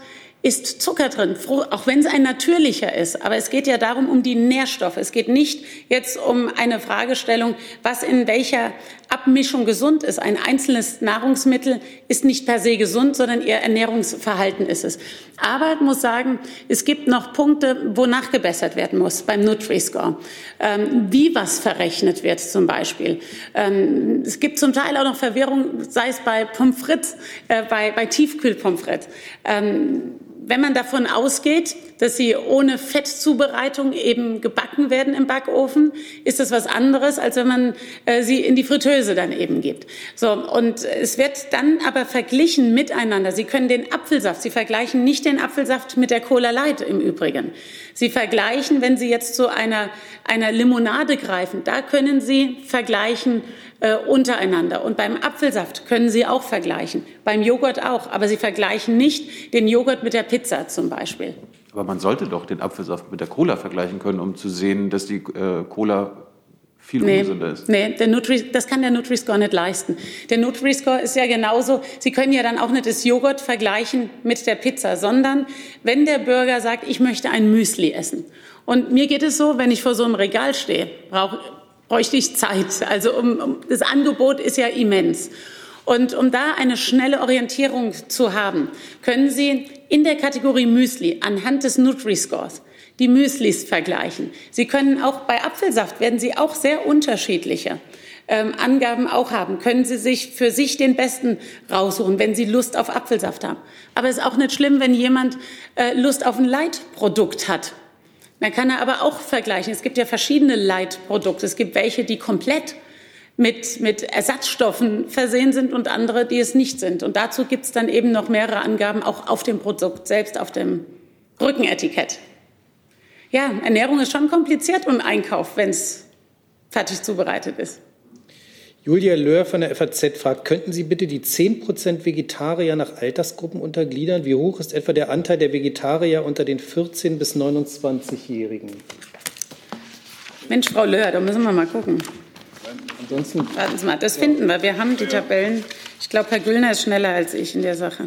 ist Zucker drin, auch wenn es ein natürlicher ist. Aber es geht ja darum, um die Nährstoffe. Es geht nicht jetzt um eine Fragestellung, was in welcher Abmischung gesund ist. Ein einzelnes Nahrungsmittel ist nicht per se gesund, sondern ihr Ernährungsverhalten ist es. Aber ich muss sagen, es gibt noch Punkte, wo nachgebessert werden muss beim Nutri-Score. Ähm, wie was verrechnet wird zum Beispiel. Ähm, es gibt zum Teil auch noch Verwirrung, sei es bei Pommes frites, äh, bei, bei Tiefkühl-Pommes frites. Ähm, Wenn man davon ausgeht, dass sie ohne Fettzubereitung eben gebacken werden im Backofen, ist das was anderes, als wenn man äh, sie in die Fritteuse dann eben gibt. So, und es wird dann aber verglichen miteinander. Sie können den Apfelsaft, Sie vergleichen nicht den Apfelsaft mit der Cola Light im Übrigen. Sie vergleichen, wenn Sie jetzt zu einer, einer Limonade greifen, da können Sie vergleichen äh, untereinander. Und beim Apfelsaft können Sie auch vergleichen, beim Joghurt auch. Aber Sie vergleichen nicht den Joghurt mit der Pizza zum Beispiel. Aber man sollte doch den Apfelsaft mit der Cola vergleichen können, um zu sehen, dass die äh, Cola viel nee, ungesünder ist. Nee, der Nutri, das kann der Nutri-Score nicht leisten. Der Nutri-Score ist ja genauso, Sie können ja dann auch nicht das Joghurt vergleichen mit der Pizza, sondern wenn der Bürger sagt, ich möchte ein Müsli essen. Und mir geht es so, wenn ich vor so einem Regal stehe, brauche, bräuchte ich Zeit. Also um, um, das Angebot ist ja immens. Und um da eine schnelle Orientierung zu haben, können Sie in der Kategorie Müsli anhand des Nutri-Scores die Müslis vergleichen. Sie können auch bei Apfelsaft, werden Sie auch sehr unterschiedliche ähm, Angaben auch haben. Können Sie sich für sich den besten raussuchen, wenn Sie Lust auf Apfelsaft haben. Aber es ist auch nicht schlimm, wenn jemand äh, Lust auf ein Light-Produkt hat. Dann kann er aber auch vergleichen. Es gibt ja verschiedene Light-Produkte. Es gibt welche, die komplett mit, mit Ersatzstoffen versehen sind und andere, die es nicht sind. Und dazu gibt es dann eben noch mehrere Angaben, auch auf dem Produkt selbst, auf dem Rückenetikett. Ja, Ernährung ist schon kompliziert im Einkauf, wenn es fertig zubereitet ist. Julia Löhr von der F A Z fragt, könnten Sie bitte die zehn Prozent Vegetarier nach Altersgruppen untergliedern? Wie hoch ist etwa der Anteil der Vegetarier unter den vierzehn- bis neunundzwanzigjährigen? Mensch, Frau Löhr, da müssen wir mal gucken. Ansonsten Warten Sie mal, das finden wir. Wir haben die Tabellen. Ich glaube, Herr Güllner ist schneller als ich in der Sache.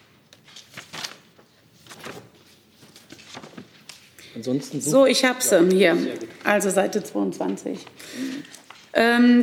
Ansonsten so, ich habe sie hier. Also Seite zweiundzwanzig. Ähm,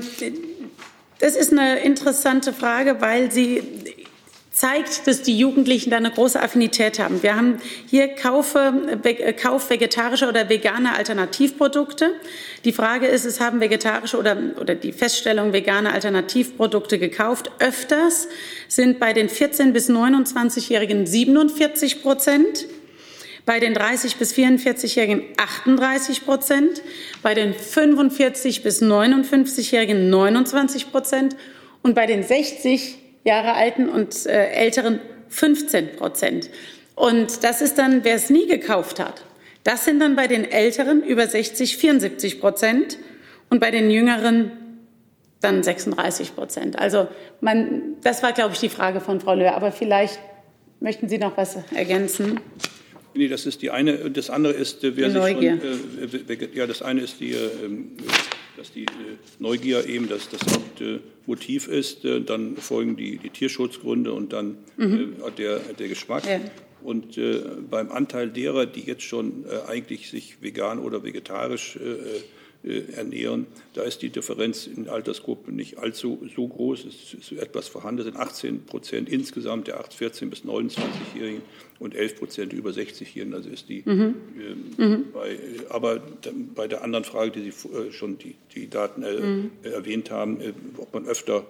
das ist eine interessante Frage, weil sie zeigt, dass die Jugendlichen da eine große Affinität haben. Wir haben hier Kaufe, Kauf vegetarischer oder veganer Alternativprodukte. Die Frage ist, es haben vegetarische oder, oder die Feststellung veganer Alternativprodukte gekauft. Öfters sind bei den vierzehn- bis neunundzwanzigjährigen siebenundvierzig Prozent, bei den dreißig- bis vierundvierzigjährigen achtunddreißig Prozent, bei den fünfundvierzig- bis neunundfünfzigjährigen neunundzwanzig Prozent und bei den sechzig Jahre alten und äh, älteren fünfzehn Prozent. Und das ist dann, wer es nie gekauft hat. Das sind dann bei den Älteren über sechzig vierundsiebzig Prozent und bei den Jüngeren dann sechsunddreißig Prozent. Also man, das war, glaube ich, die Frage von Frau Löhr. Aber vielleicht möchten Sie noch was ergänzen? Nee, das ist die eine. Das andere ist, wer die sich Neugier. Schon, äh, ja, das eine ist die, äh, dass die äh, Neugier eben das, das Hauptmotiv äh, ist. Äh, dann folgen die, die Tierschutzgründe und dann mhm. äh, der, der Geschmack. Ja. Und äh, beim Anteil derer, die jetzt schon äh, eigentlich sich vegan oder vegetarisch äh, äh, ernähren, da ist die Differenz in Altersgruppen nicht allzu so groß. Es ist etwas vorhanden. Es sind achtzehn Prozent insgesamt der vierzehn- bis neunundzwanzigjährigen und elf Prozent über sechzigjährigen. Also ist die. Mhm. Äh, mhm. bei, aber bei der anderen Frage, die Sie äh, schon die, die Daten äh, mhm. erwähnt haben, äh, ob man öfter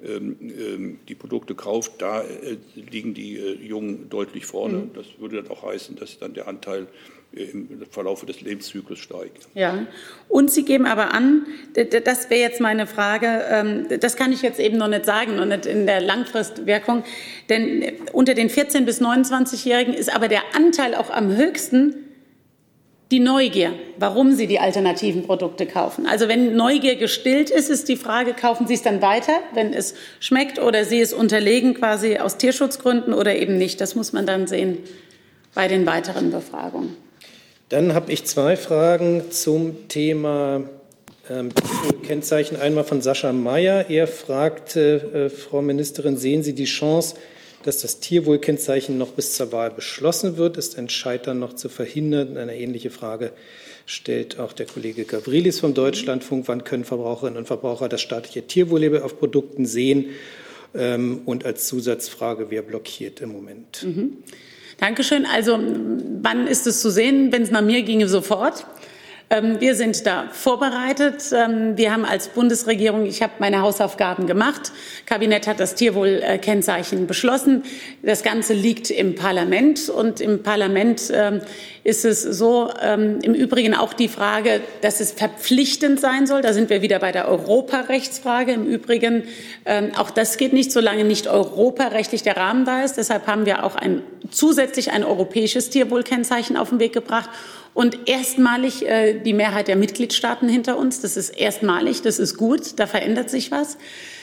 ähm, die Produkte kauft, da äh, liegen die äh, Jungen deutlich vorne. Mhm. Das würde dann auch heißen, dass dann der Anteil im Verlauf des Lebenszyklus steigt. Ja, und Sie geben aber an, das wäre jetzt meine Frage, das kann ich jetzt eben noch nicht sagen und nicht in der Langfristwirkung, denn unter den vierzehn- bis neunundzwanzigjährigen ist aber der Anteil auch am höchsten die Neugier, warum Sie die alternativen Produkte kaufen. Also wenn Neugier gestillt ist, ist die Frage, kaufen Sie es dann weiter, wenn es schmeckt oder Sie es unterlegen quasi aus Tierschutzgründen oder eben nicht. Das muss man dann sehen bei den weiteren Befragungen. Dann habe ich zwei Fragen zum Thema ähm, Kennzeichen. Einmal von Sascha Mayer. Er fragt, äh, Frau Ministerin, sehen Sie die Chance, dass das Tierwohlkennzeichen noch bis zur Wahl beschlossen wird. Ist ein Scheitern noch zu verhindern? Eine ähnliche Frage stellt auch der Kollege Gavrilis vom Deutschlandfunk. Wann können Verbraucherinnen und Verbraucher das staatliche Tierwohl-Label auf Produkten sehen? Und als Zusatzfrage, wer blockiert im Moment? Mhm. Dankeschön. Also wann ist es zu sehen? Wenn es nach mir ginge, sofort. Wir sind da vorbereitet. Wir haben als Bundesregierung, ich habe meine Hausaufgaben gemacht. Das Kabinett hat das Tierwohlkennzeichen beschlossen. Das Ganze liegt im Parlament. Und im Parlament ist es so, im Übrigen auch die Frage, dass es verpflichtend sein soll. Da sind wir wieder bei der Europarechtsfrage. Im Übrigen, auch das geht nicht, solange nicht europarechtlich der Rahmen da ist. Deshalb haben wir auch ein, zusätzlich ein europäisches Tierwohlkennzeichen auf den Weg gebracht. Und erstmalig äh, die Mehrheit der Mitgliedstaaten hinter uns. Das ist erstmalig, das ist gut, da verändert sich was.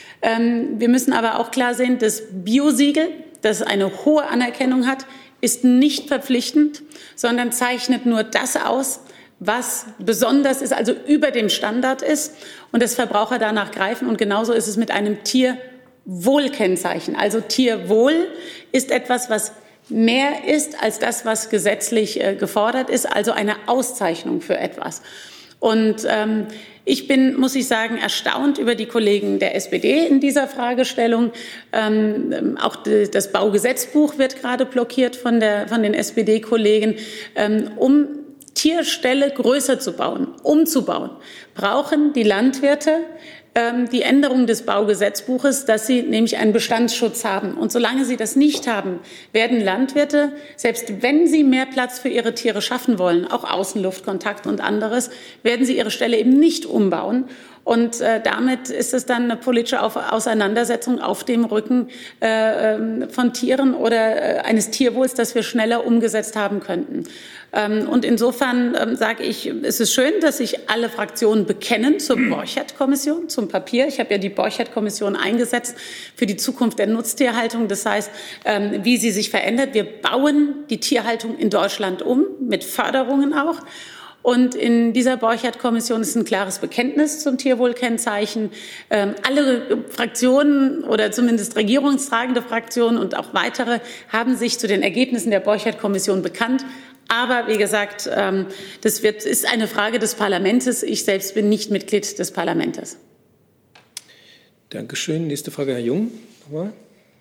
Ähm, wir müssen aber auch klar sehen, das Biosiegel, das eine hohe Anerkennung hat, ist nicht verpflichtend, sondern zeichnet nur das aus, was besonders ist, also über dem Standard ist und dass Verbraucher danach greifen. Und genauso ist es mit einem Tierwohlkennzeichen. Also Tierwohl ist etwas, was mehr ist als das, was gesetzlich äh, gefordert ist, also eine Auszeichnung für etwas. Und ähm, ich bin, muss ich sagen, erstaunt über die Kollegen der S P D in dieser Fragestellung. Ähm, auch die, das Baugesetzbuch wird gerade blockiert von, der, von den S P D-Kollegen, ähm, um Tierställe größer zu bauen, umzubauen, brauchen die Landwirte die Änderung des Baugesetzbuches, dass sie nämlich einen Bestandsschutz haben. Und solange sie das nicht haben, werden Landwirte, selbst wenn sie mehr Platz für ihre Tiere schaffen wollen, auch Außenluftkontakt und anderes, werden sie ihre Ställe eben nicht umbauen. Und äh, damit ist es dann eine politische Auf- Auseinandersetzung auf dem Rücken äh, von Tieren oder äh, eines Tierwohls, das wir schneller umgesetzt haben könnten. Ähm, und insofern ähm, sage ich, es ist schön, dass sich alle Fraktionen bekennen zur Borchert-Kommission, zum Papier. Ich habe ja die Borchert-Kommission eingesetzt für die Zukunft der Nutztierhaltung. Das heißt, ähm, wie sie sich verändert. Wir bauen die Tierhaltung in Deutschland um, mit Förderungen auch. Und in dieser Borchert-Kommission ist ein klares Bekenntnis zum Tierwohlkennzeichen. Ähm, alle Fraktionen oder zumindest regierungstragende Fraktionen und auch weitere haben sich zu den Ergebnissen der Borchert-Kommission bekannt. Aber wie gesagt, ähm, das wird, ist eine Frage des Parlaments. Ich selbst bin nicht Mitglied des Parlaments. Dankeschön. Nächste Frage, Herr Jung. Nochmal.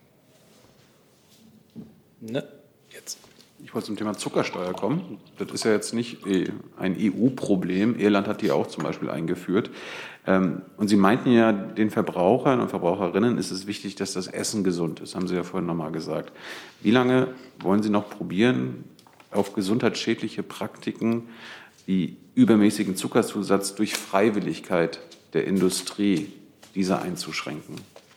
Na, jetzt. Ich wollte zum Thema Zuckersteuer kommen. Das ist ja jetzt nicht ein E U-Problem. Irland hat die auch zum Beispiel eingeführt. Und Sie meinten ja, den Verbrauchern und Verbraucherinnen ist es wichtig, dass das Essen gesund ist. Haben Sie ja vorhin nochmal gesagt. Wie lange wollen Sie noch probieren, auf gesundheitsschädliche Praktiken wie übermäßigen Zuckerzusatz durch Freiwilligkeit der Industrie diese einzuschränken?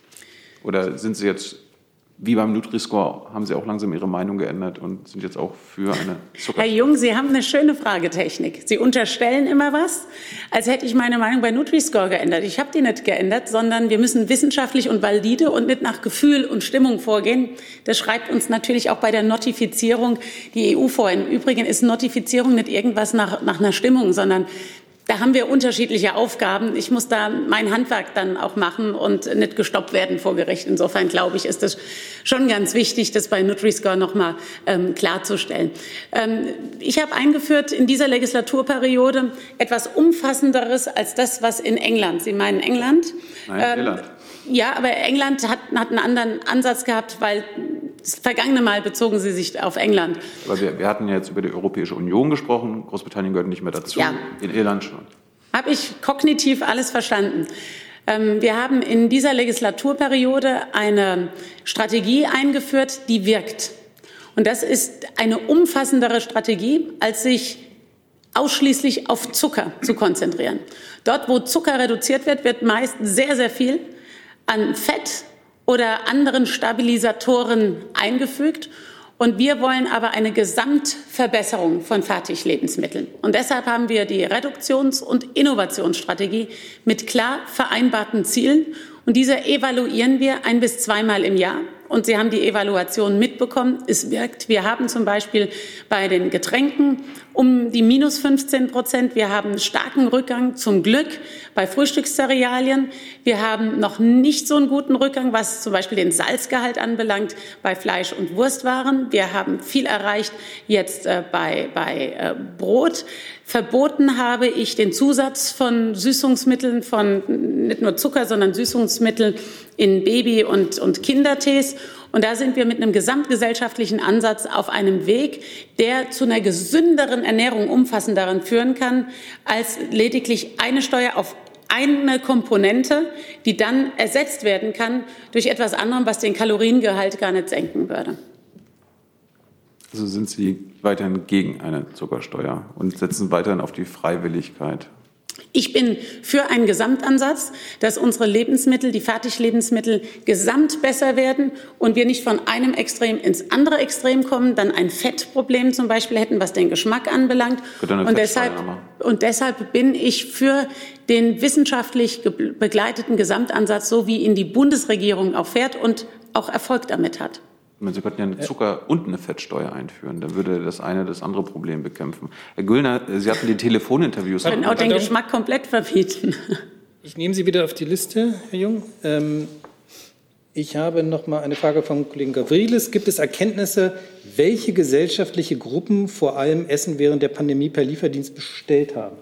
Oder sind Sie jetzt, wie beim Nutri-Score, haben Sie auch langsam Ihre Meinung geändert und sind jetzt auch für eine Zucker... Herr Jung, Sie haben eine schöne Fragetechnik. Sie unterstellen immer was, als hätte ich meine Meinung bei Nutri-Score geändert. Ich habe die nicht geändert, sondern wir müssen wissenschaftlich und valide und nicht nach Gefühl und Stimmung vorgehen. Das schreibt uns natürlich auch bei der Notifizierung die E U vor. Im Übrigen ist Notifizierung nicht irgendwas nach, nach einer Stimmung, sondern da haben wir unterschiedliche Aufgaben. Ich muss da mein Handwerk dann auch machen und nicht gestoppt werden vor Gericht. Insofern glaube ich, ist es schon ganz wichtig, das bei Nutri-Score noch mal ähm, klarzustellen. Ähm, ich habe eingeführt in dieser Legislaturperiode etwas Umfassenderes als das, was in England. Sie meinen England? Nein, ähm, Irland. Ja, aber England hat, hat einen anderen Ansatz gehabt, weil das vergangene Mal bezogen Sie sich auf England. Aber wir, wir hatten ja jetzt über die Europäische Union gesprochen. Großbritannien gehört nicht mehr dazu. Ja. In Irland schon. Habe ich kognitiv alles verstanden. Ähm, wir haben in dieser Legislaturperiode eine Strategie eingeführt, die wirkt. Und das ist eine umfassendere Strategie, als sich ausschließlich auf Zucker zu konzentrieren. Dort, wo Zucker reduziert wird, wird meist sehr, sehr viel an Fett oder anderen Stabilisatoren eingefügt. Und wir wollen aber eine Gesamtverbesserung von Fertiglebensmitteln. Und deshalb haben wir die Reduktions- und Innovationsstrategie mit klar vereinbarten Zielen. Und diese evaluieren wir ein- bis zweimal im Jahr. und Sie haben die Evaluation mitbekommen, es wirkt. Wir haben zum Beispiel bei den Getränken um die minus fünfzehn Prozent. Wir haben starken Rückgang zum Glück bei Frühstückscerealien. Wir haben noch nicht so einen guten Rückgang, was zum Beispiel den Salzgehalt anbelangt, bei Fleisch- und Wurstwaren. Wir haben viel erreicht jetzt äh, bei, bei äh, Brot. Verboten habe ich den Zusatz von Süßungsmitteln, von nicht nur Zucker, sondern Süßungsmitteln in Baby- und, und Kindertees. Und da sind wir mit einem gesamtgesellschaftlichen Ansatz auf einem Weg, der zu einer gesünderen Ernährung umfassenderen führen kann, als lediglich eine Steuer auf eine Komponente, die dann ersetzt werden kann durch etwas anderem, was den Kaloriengehalt gar nicht senken würde. Also sind Sie weiterhin gegen eine Zuckersteuer und setzen weiterhin auf die Freiwilligkeit? Ich bin für einen Gesamtansatz, dass unsere Lebensmittel, die Fertiglebensmittel, gesamt besser werden und wir nicht von einem Extrem ins andere Extrem kommen, dann ein Fettproblem zum Beispiel hätten, was den Geschmack anbelangt. Und deshalb, und deshalb bin ich für den wissenschaftlich begleiteten Gesamtansatz, so wie ihn die Bundesregierung auch fährt und auch Erfolg damit hat. Sie könnten ja eine Zucker- und eine Fettsteuer einführen. Dann würde das eine das andere Problem bekämpfen. Herr Güllner, Sie hatten die Telefoninterviews. Wir können auch den Geschmack komplett verbieten. Ich nehme Sie wieder auf die Liste, Herr Jung. Ähm, ich habe noch mal eine Frage vom Kollegen Gavrilis. Gibt es Erkenntnisse, welche gesellschaftliche Gruppen vor allem Essen während der Pandemie per Lieferdienst bestellt haben?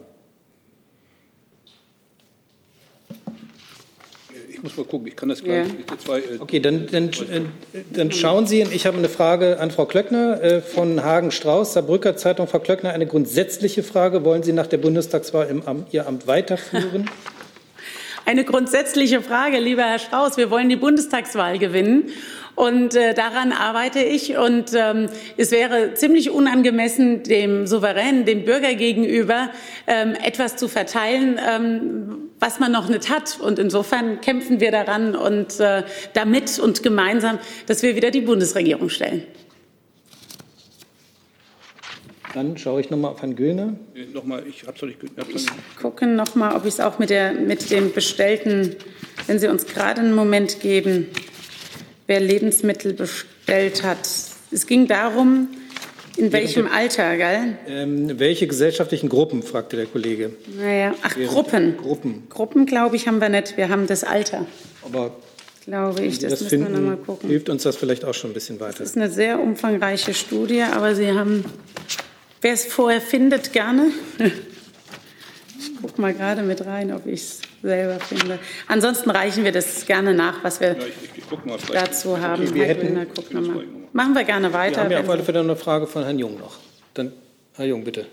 Ich muss mal gucken, ich kann das gar nicht. Ja. Zwei, äh, okay, dann, dann, äh, dann schauen Sie. Ich habe eine Frage an Frau Klöckner äh, von Hagen-Strauß, Saarbrücker Zeitung. Frau Klöckner, eine grundsätzliche Frage. Wollen Sie nach der Bundestagswahl im Amt, Ihr Amt weiterführen? Eine grundsätzliche Frage, lieber Herr Strauß. Wir wollen die Bundestagswahl gewinnen. Und äh, daran arbeite ich. Und ähm, es wäre ziemlich unangemessen, dem Souverän, dem Bürger gegenüber ähm, etwas zu verteilen, ähm, was man noch nicht hat. Und insofern kämpfen wir daran und äh, damit und gemeinsam, dass wir wieder die Bundesregierung stellen. Dann schaue ich noch mal auf Herrn Güllner. Nochmal, ich habe es noch nicht. Ich gucke noch mal, ob ich es auch mit, der, mit dem Bestellten, wenn Sie uns gerade einen Moment geben, wer Lebensmittel bestellt hat. Es ging darum, in welchem Alter, gell? Ähm, welche gesellschaftlichen Gruppen, fragte der Kollege. Naja, ach, Gruppen. Gruppen. Gruppen, glaube ich, haben wir nicht. Wir haben das Alter. Aber glaube ich, das, das müssen finden, wir noch mal gucken. Hilft uns das vielleicht auch schon ein bisschen weiter. Das ist eine sehr umfangreiche Studie, aber Sie haben, wer es vorher findet, gerne. Ich gucke mal gerade mit rein, ob ich es selber finde. Ansonsten reichen wir das gerne nach, was wir Ja, ich, ich guck mal, dazu haben. Okay, wir Herr hätten- Grüner, guck noch mal. Machen wir gerne weiter. Wir haben ja wenn auf alle Sie- Fälle noch eine Frage von Herrn Jung noch. Dann, Herr Jung, bitte.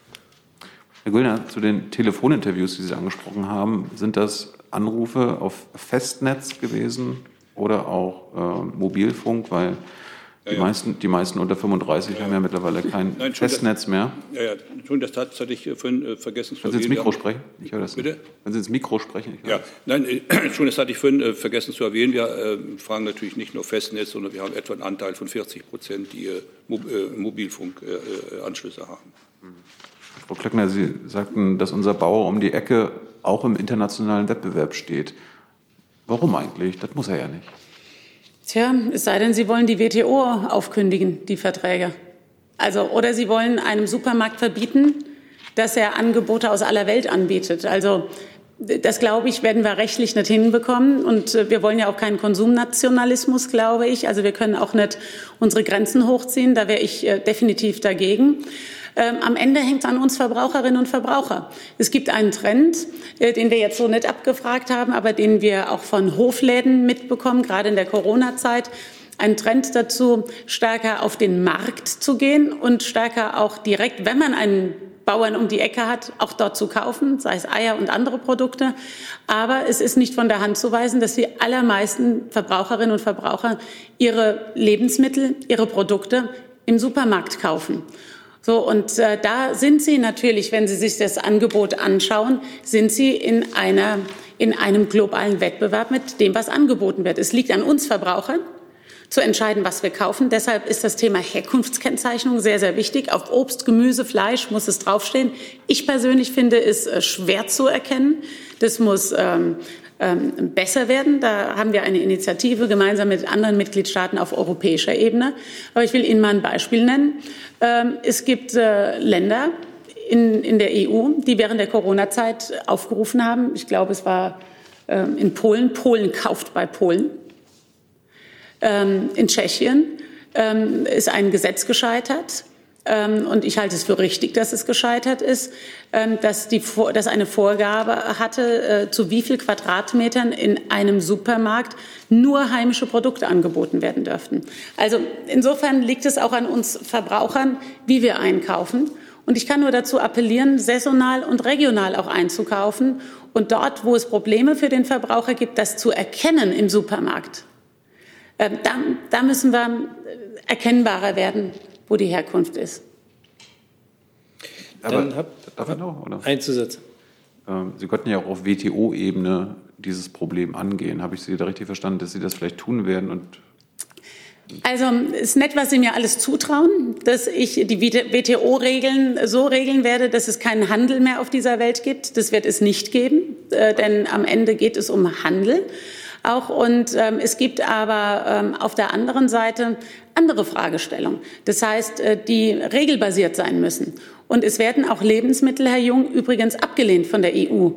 Herr Güllner, zu den Telefoninterviews, die Sie angesprochen haben, sind das Anrufe auf Festnetz gewesen oder auch äh, Mobilfunk? Weil die, Ja, ja. Meisten, die meisten unter fünfunddreißig ja. haben ja mittlerweile kein Nein, schon Festnetz mehr. Ja, ja, Entschuldigung, das hat- das hatte ich äh, vorhin äh, vergessen zu Wenn Sie ins erwähnen. Mikro Wir haben- sprechen? Ich höre das Bitte? nicht. Wenn Sie ins Mikro sprechen? Ich höre Ja, das. nein, äh, schon, das hatte ich vorhin äh, vergessen zu erwähnen. Wir äh, fragen natürlich nicht nur Festnetz, sondern wir haben etwa einen Anteil von vierzig Prozent, die äh, Mo äh, Mobilfunkanschlüsse äh, haben. Frau Klöckner, Sie sagten, dass unser Bauer um die Ecke auch im internationalen Wettbewerb steht. Warum eigentlich? Das muss er ja nicht. Tja, es sei denn, Sie wollen die W T O aufkündigen, die Verträge. Also, oder Sie wollen einem Supermarkt verbieten, dass er Angebote aus aller Welt anbietet. Also, das, glaube ich, werden wir rechtlich nicht hinbekommen. Und äh, wir wollen ja auch keinen Konsumnationalismus, glaube ich. Also, wir können auch nicht unsere Grenzen hochziehen. Da wäre ich äh, definitiv dagegen. Ähm, am Ende hängt es an uns Verbraucherinnen und Verbraucher. Es gibt einen Trend, äh, den wir jetzt so nicht abgefragt haben, aber den wir auch von Hofläden mitbekommen, gerade in der Corona-Zeit. Ein Trend dazu, stärker auf den Markt zu gehen und stärker auch direkt, wenn man einen Bauern um die Ecke hat, auch dort zu kaufen, sei es Eier und andere Produkte. Aber es ist nicht von der Hand zu weisen, dass die allermeisten Verbraucherinnen und Verbraucher ihre Lebensmittel, ihre Produkte im Supermarkt kaufen. So, und äh, da sind Sie natürlich, wenn Sie sich das Angebot anschauen, sind Sie in einer, in einem globalen Wettbewerb mit dem, was angeboten wird. Es liegt an uns Verbrauchern, zu entscheiden, was wir kaufen. Deshalb ist das Thema Herkunftskennzeichnung sehr, sehr wichtig. Auf Obst, Gemüse, Fleisch muss es draufstehen. Ich persönlich finde es äh, schwer zu erkennen. Das muss ähm, ähm, besser werden. Da haben wir eine Initiative gemeinsam mit anderen Mitgliedstaaten auf europäischer Ebene. Aber ich will Ihnen mal ein Beispiel nennen. Ähm, es gibt äh, Länder in, in der E U, die während der Corona-Zeit aufgerufen haben. Ich glaube, es war ähm, in Polen. Polen kauft bei Polen. Ähm, in Tschechien ähm, ist ein Gesetz gescheitert. Und ich halte es für richtig, dass es gescheitert ist, dass, die, dass eine Vorgabe hatte, zu wie viel Quadratmetern in einem Supermarkt nur heimische Produkte angeboten werden dürften. Also insofern liegt es auch an uns Verbrauchern, wie wir einkaufen. Und ich kann nur dazu appellieren, saisonal und regional auch einzukaufen und dort, wo es Probleme für den Verbraucher gibt, das zu erkennen im Supermarkt. Da, da müssen wir erkennbarer werden, wo die Herkunft ist. Aber Dann hab, darf ich noch, oder? Ein Zusatz. Ähm, Sie könnten ja auch auf W T O-Ebene dieses Problem angehen. Habe ich Sie da richtig verstanden, dass Sie das vielleicht tun werden? Und also es ist nett, was Sie mir alles zutrauen, dass ich die W T O-Regeln so regeln werde, dass es keinen Handel mehr auf dieser Welt gibt. Das wird es nicht geben, äh, denn am Ende geht es um Handel. Auch und ähm, es gibt aber ähm, auf der anderen Seite andere Fragestellungen. Das heißt, äh, die regelbasiert sein müssen. Und es werden auch Lebensmittel, Herr Jung, übrigens abgelehnt von der E U,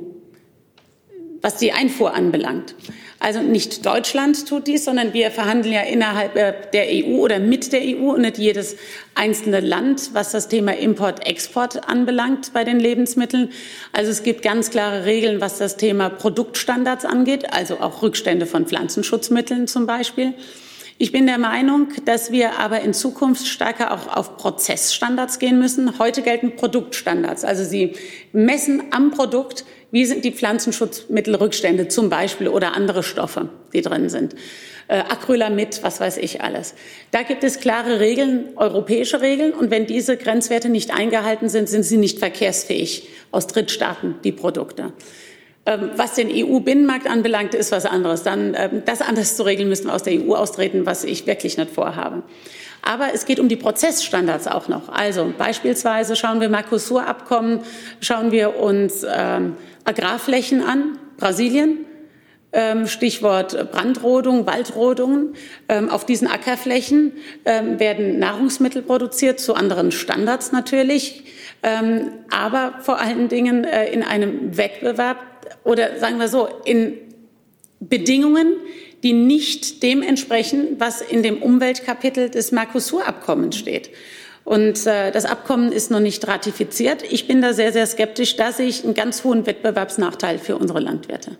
was die Einfuhr anbelangt. Also nicht Deutschland tut dies, sondern wir verhandeln ja innerhalb der E U oder mit der E U und nicht jedes einzelne Land, was das Thema Import-Export anbelangt bei den Lebensmitteln. Also es gibt ganz klare Regeln, was das Thema Produktstandards angeht, also auch Rückstände von Pflanzenschutzmitteln zum Beispiel. Ich bin der Meinung, dass wir aber in Zukunft stärker auch auf Prozessstandards gehen müssen. Heute gelten Produktstandards. Also Sie messen am Produkt, wie sind die Pflanzenschutzmittelrückstände zum Beispiel oder andere Stoffe, die drin sind. Äh, Acrylamid, was weiß ich alles. Da gibt es klare Regeln, europäische Regeln. Und wenn diese Grenzwerte nicht eingehalten sind, sind sie nicht verkehrsfähig aus Drittstaaten, die Produkte. Ähm, was den E U-Binnenmarkt anbelangt, ist was anderes. Dann ähm, das anders zu regeln, müssen wir aus der E U austreten, was ich wirklich nicht vorhabe. Aber es geht um die Prozessstandards auch noch. Also beispielsweise schauen wir Mercosur-Abkommen, schauen wir uns ähm, Agrarflächen an, Brasilien, ähm, Stichwort Brandrodung, Waldrodungen. Ähm, auf diesen Ackerflächen ähm, werden Nahrungsmittel produziert, zu anderen Standards natürlich, ähm, aber vor allen Dingen äh, in einem Wettbewerb oder sagen wir so, in Bedingungen, die nicht dem entsprechen, was in dem Umweltkapitel des Mercosur-Abkommens steht. Und äh, das Abkommen ist noch nicht ratifiziert. Ich bin da sehr, sehr skeptisch. Da sehe ich einen ganz hohen Wettbewerbsnachteil für unsere Landwirte.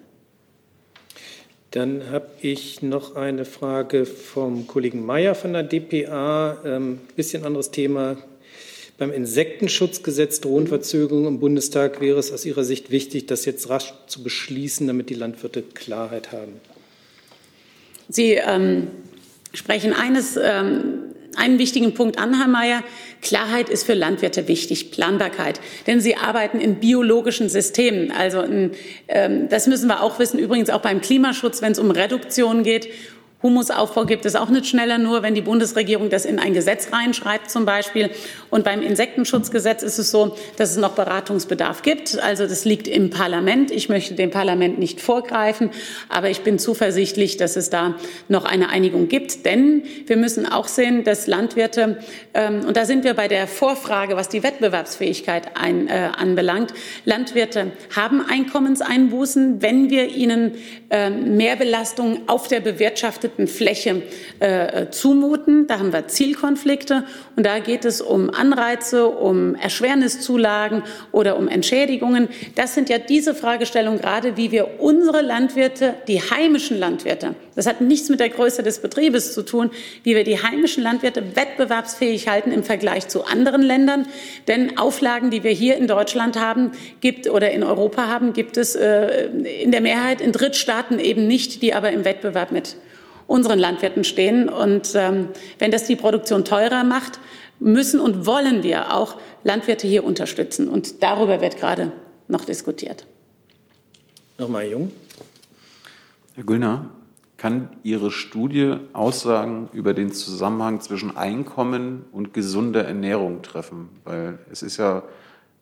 Dann habe ich noch eine Frage vom Kollegen Mayer von der D P A. Ähm, bisschen anderes Thema. Beim Insektenschutzgesetz drohen Verzögerungen im Bundestag. Wäre es aus Ihrer Sicht wichtig, das jetzt rasch zu beschließen, damit die Landwirte Klarheit haben? Sie ähm, sprechen eines, ähm, einen wichtigen Punkt an, Herr Mayer. Klarheit ist für Landwirte wichtig, Planbarkeit. Denn sie arbeiten in biologischen Systemen. Also in, ähm, das müssen wir auch wissen, übrigens auch beim Klimaschutz, wenn es um Reduktion geht. Humusaufbau gibt es auch nicht schneller, nur wenn die Bundesregierung das in ein Gesetz reinschreibt zum Beispiel. Und beim Insektenschutzgesetz ist es so, dass es noch Beratungsbedarf gibt. Also das liegt im Parlament. Ich möchte dem Parlament nicht vorgreifen, aber ich bin zuversichtlich, dass es da noch eine Einigung gibt. Denn wir müssen auch sehen, dass Landwirte, ähm, und da sind wir bei der Vorfrage, was die Wettbewerbsfähigkeit ein, äh, anbelangt, Landwirte haben Einkommenseinbußen, wenn wir ihnen äh, Mehrbelastungen auf der bewirtschafteten Fläche äh, zumuten. Da haben wir Zielkonflikte und da geht es um Anreize, um Erschwerniszulagen oder um Entschädigungen. Das sind ja diese Fragestellungen gerade, wie wir unsere Landwirte, die heimischen Landwirte, das hat nichts mit der Größe des Betriebes zu tun, wie wir die heimischen Landwirte wettbewerbsfähig halten im Vergleich zu anderen Ländern. Denn Auflagen, die wir hier in Deutschland haben, gibt oder in Europa haben, gibt es äh, in der Mehrheit in Drittstaaten eben nicht, die aber im Wettbewerb mit unseren Landwirten stehen. Und ähm, wenn das die Produktion teurer macht, müssen und wollen wir auch Landwirte hier unterstützen. Und darüber wird gerade noch diskutiert. Nochmal Jung. Herr Güllner, kann Ihre Studie Aussagen über den Zusammenhang zwischen Einkommen und gesunder Ernährung treffen? Weil es ist ja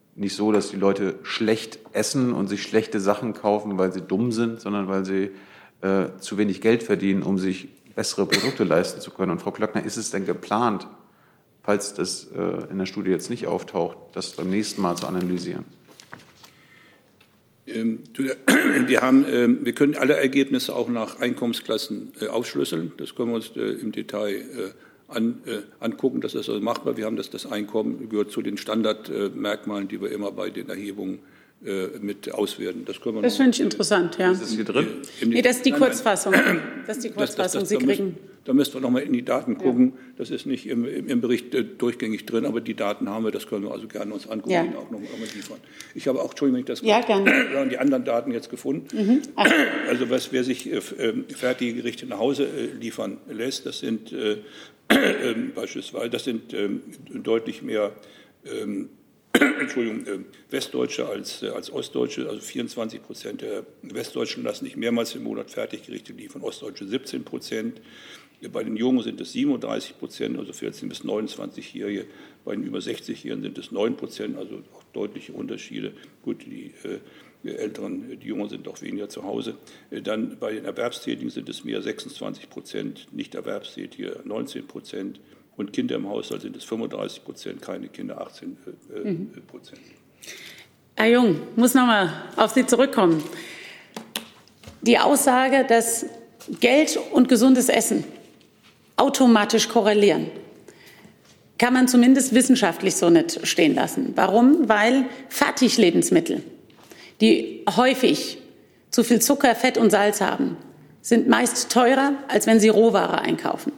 nicht so, dass die Leute schlecht essen und sich schlechte Sachen kaufen, weil sie dumm sind, sondern weil sie äh, zu wenig Geld verdienen, um sich bessere Produkte leisten zu können. Und Frau Klöckner, ist es denn geplant, falls das äh, in der Studie jetzt nicht auftaucht, das beim nächsten Mal zu analysieren? Ähm, wir, haben, ähm, wir können alle Ergebnisse auch nach Einkommensklassen äh, aufschlüsseln. Das können wir uns äh, im Detail äh, an, äh, angucken. Das ist also machbar. Wir haben das, das Einkommen gehört zu den Standardmerkmalen, äh, die wir immer bei den Erhebungen äh, mit auswerten. Das, können wir das finde ich interessant, ja. Ist das hier drin? Äh, nee, das ist die Kurzfassung. Das ist die Kurzfassung. Das, das, das, Sie da kriegen... Müssen, da müssen wir noch mal in die Daten gucken. Ja. Das ist nicht im, im Bericht äh, durchgängig drin, aber die Daten haben wir. Das können wir also gerne uns angucken, ja. Ihnen auch noch mal liefern. Ich habe auch, Entschuldigung, wenn ich das ja, gerne. Wir haben die anderen Daten jetzt gefunden. Mhm. Also was, wer sich äh, fertige Gerichte nach Hause äh, liefern lässt, das sind äh, äh, beispielsweise, das sind äh, deutlich mehr äh, Entschuldigung, äh, Westdeutsche als, äh, als Ostdeutsche, also vierundzwanzig Prozent der Westdeutschen lassen sich mehrmals im Monat Fertiggerichte liefern, Ostdeutsche siebzehn Prozent. Bei den Jungen sind es siebenunddreißig Prozent, also vierzehn bis neunundzwanzigjährige. Bei den über sechzigjährigen sind es neun Prozent, also auch deutliche Unterschiede. Gut, die, äh, die Älteren, die Jungen sind auch weniger zu Hause. Äh, dann bei den Erwerbstätigen sind es mehr sechsundzwanzig Prozent, Nicht-Erwerbstätige neunzehn Prozent. Und Kinder im Haushalt sind es fünfunddreißig Prozent, keine Kinder achtzehn Prozent. Mhm. Herr Jung, ich muss noch mal auf Sie zurückkommen. Die Aussage, dass Geld und gesundes Essen automatisch korrelieren, kann man zumindest wissenschaftlich so nicht stehen lassen. Warum? Weil Fertiglebensmittel, die häufig zu viel Zucker, Fett und Salz haben, sind meist teurer, als wenn Sie Rohware einkaufen.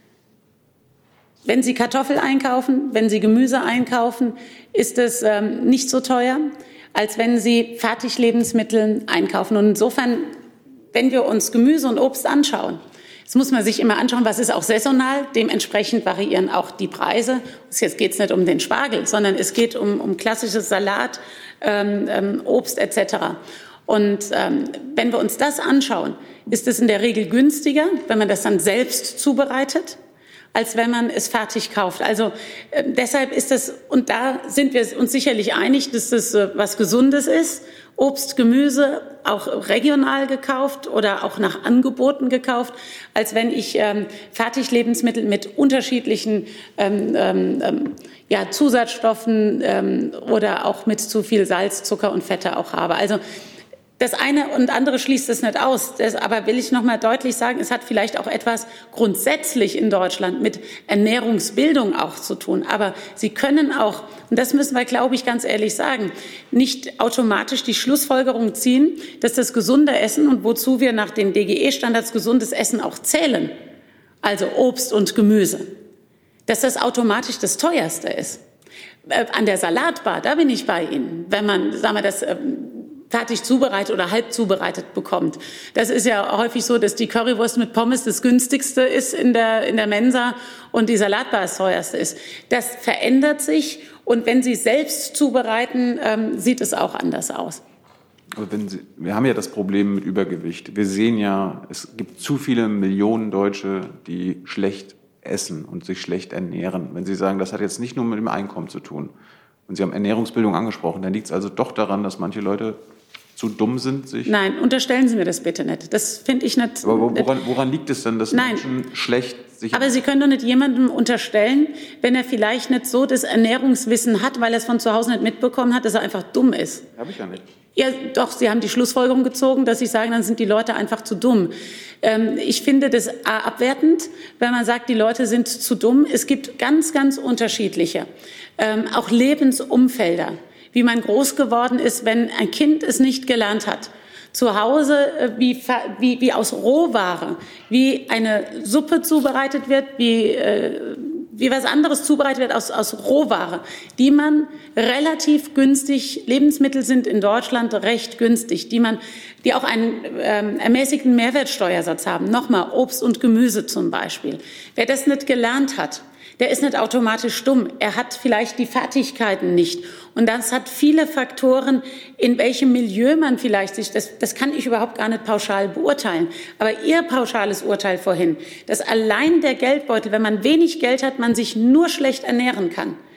Wenn Sie Kartoffel einkaufen, wenn Sie Gemüse einkaufen, ist es ähm, nicht so teuer, als wenn Sie Fertiglebensmittel einkaufen. Und insofern, wenn wir uns Gemüse und Obst anschauen, das muss man sich immer anschauen, was ist auch saisonal, dementsprechend variieren auch die Preise. Jetzt geht es nicht um den Spargel, sondern es geht um, um klassisches Salat, ähm, ähm, Obst et cetera. Und ähm, wenn wir uns das anschauen, ist es in der Regel günstiger, wenn man das dann selbst zubereitet, als wenn man es fertig kauft. Also äh, deshalb ist das, und da sind wir uns sicherlich einig, dass das äh, was Gesundes ist. Obst, Gemüse, auch regional gekauft oder auch nach Angeboten gekauft, als wenn ich ähm, Fertiglebensmittel mit unterschiedlichen ähm, ähm, ja, Zusatzstoffen ähm, oder auch mit zu viel Salz, Zucker und Fette auch habe. Also das eine und andere schließt es nicht aus. Das, aber will ich noch mal deutlich sagen, es hat vielleicht auch etwas grundsätzlich in Deutschland mit Ernährungsbildung auch zu tun. Aber Sie können auch, und das müssen wir, glaube ich, ganz ehrlich sagen, nicht automatisch die Schlussfolgerung ziehen, dass das gesunde Essen und wozu wir nach den D G E-Standards gesundes Essen auch zählen, also Obst und Gemüse, dass das automatisch das teuerste ist. Äh, an der Salatbar, da bin ich bei Ihnen. Wenn man, sagen wir, das ähm, fertig zubereitet oder halb zubereitet bekommt. Das ist ja häufig so, dass die Currywurst mit Pommes das günstigste ist in der, in der Mensa und die Salatbar das teuerste ist. Das verändert sich und wenn Sie es selbst zubereiten, ähm, sieht es auch anders aus. Aber wenn Sie, wir haben ja das Problem mit Übergewicht. Wir sehen ja, es gibt zu viele Millionen Deutsche, die schlecht essen und sich schlecht ernähren. Wenn Sie sagen, das hat jetzt nicht nur mit dem Einkommen zu tun und Sie haben Ernährungsbildung angesprochen, dann liegt es also doch daran, dass manche Leute zu dumm sind, sich... Nein, unterstellen Sie mir das bitte nicht. Das finde ich nicht... Aber woran, woran liegt es denn, dass Nein. Menschen schlecht sich... Aber Sie können doch nicht jemandem unterstellen, wenn er vielleicht nicht so das Ernährungswissen hat, weil er es von zu Hause nicht mitbekommen hat, dass er einfach dumm ist. Habe ich ja nicht. Ja, doch, Sie haben die Schlussfolgerung gezogen, dass Sie sagen, dann sind die Leute einfach zu dumm. Ähm, ich finde das abwertend, wenn man sagt, die Leute sind zu dumm. Es gibt ganz, ganz unterschiedliche, ähm, auch Lebensumfelder, wie man groß geworden ist, wenn ein Kind es nicht gelernt hat. Zu Hause, wie, wie, wie aus Rohware, wie eine Suppe zubereitet wird, wie, äh, wie was anderes zubereitet wird aus, aus Rohware, die man relativ günstig, Lebensmittel sind in Deutschland recht günstig, die man, die auch einen ähm, ermäßigten Mehrwertsteuersatz haben. Nochmal, Obst und Gemüse zum Beispiel. Wer das nicht gelernt hat, der ist nicht automatisch dumm. Er hat vielleicht die Fertigkeiten nicht. Und das hat viele Faktoren, in welchem Milieu man vielleicht sich, das, das kann ich überhaupt gar nicht pauschal beurteilen. Aber Ihr pauschales Urteil vorhin, dass allein der Geldbeutel, wenn man wenig Geld hat, man sich nur schlecht ernähren kann.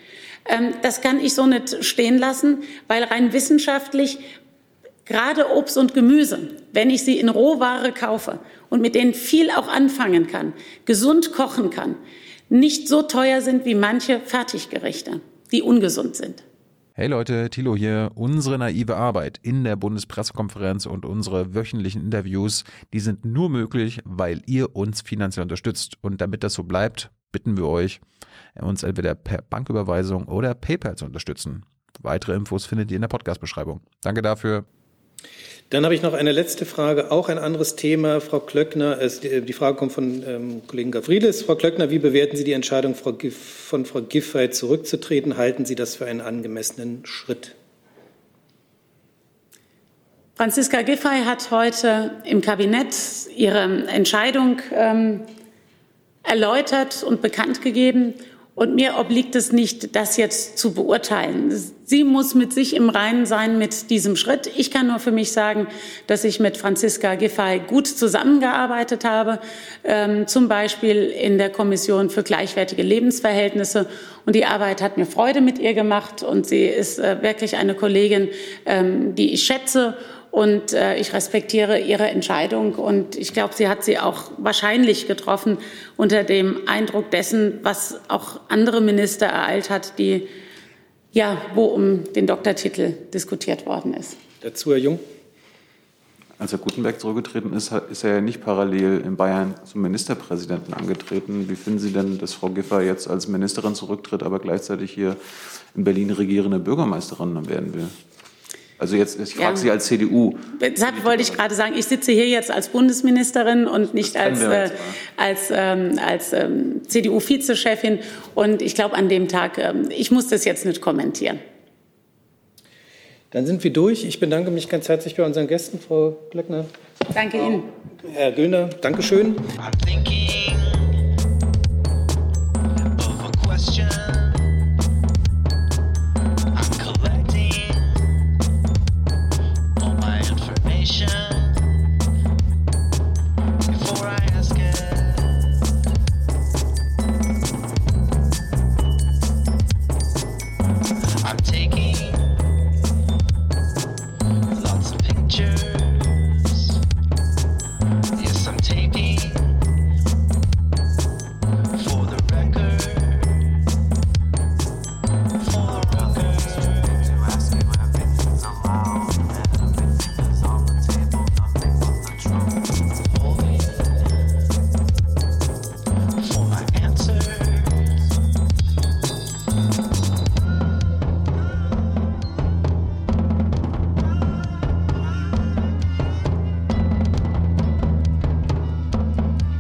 Ähm, das kann ich so nicht stehen lassen, weil rein wissenschaftlich gerade Obst und Gemüse, wenn ich sie in Rohware kaufe und mit denen viel auch anfangen kann, gesund kochen kann, nicht so teuer sind wie manche Fertiggerichte, die ungesund sind. Hey Leute, Thilo hier. Unsere naive Arbeit in der Bundespressekonferenz und unsere wöchentlichen Interviews, die sind nur möglich, weil ihr uns finanziell unterstützt. Und damit das so bleibt, bitten wir euch, uns entweder per Banküberweisung oder PayPal zu unterstützen. Weitere Infos findet ihr in der Podcast-Beschreibung. Danke dafür. Dann habe ich noch eine letzte Frage, auch ein anderes Thema. Frau Klöckner, es, die Frage kommt von ähm, Kollegen Gavrilis. Frau Klöckner, wie bewerten Sie die Entscheidung Frau Giff, von Frau Giffey zurückzutreten? Halten Sie das für einen angemessenen Schritt? Franziska Giffey hat heute im Kabinett ihre Entscheidung ähm, erläutert und bekannt gegeben. Und mir obliegt es nicht, das jetzt zu beurteilen. Sie muss mit sich im Reinen sein mit diesem Schritt. Ich kann nur für mich sagen, dass ich mit Franziska Giffey gut zusammengearbeitet habe, ähm, zum Beispiel in der Kommission für gleichwertige Lebensverhältnisse. Und die Arbeit hat mir Freude mit ihr gemacht. Und sie ist äh, wirklich eine Kollegin, ähm, die ich schätze. Und äh, ich respektiere ihre Entscheidung. Und ich glaube, sie hat sie auch wahrscheinlich getroffen unter dem Eindruck dessen, was auch andere Minister ereilt hat, die, ja, wo um den Doktortitel diskutiert worden ist. Dazu, Herr Jung. Als Herr Gutenberg zurückgetreten ist, ist er ja nicht parallel in Bayern zum Ministerpräsidenten angetreten. Wie finden Sie denn, dass Frau Giffey jetzt als Ministerin zurücktritt, aber gleichzeitig hier in Berlin regierende Bürgermeisterin werden will? Also jetzt, ich frage ja. Sie als C D U. Deshalb wollte ich gerade sagen, ich sitze hier jetzt als Bundesministerin und nicht als, äh, als, ähm, als ähm, C D U-Vizechefin. Und ich glaube, an dem Tag, ähm, ich muss das jetzt nicht kommentieren. Dann sind wir durch. Ich bedanke mich ganz herzlich bei unseren Gästen, Frau Klöckner. Danke Ihnen. Herr Göhner, Dankeschön. I'm thinking of a question.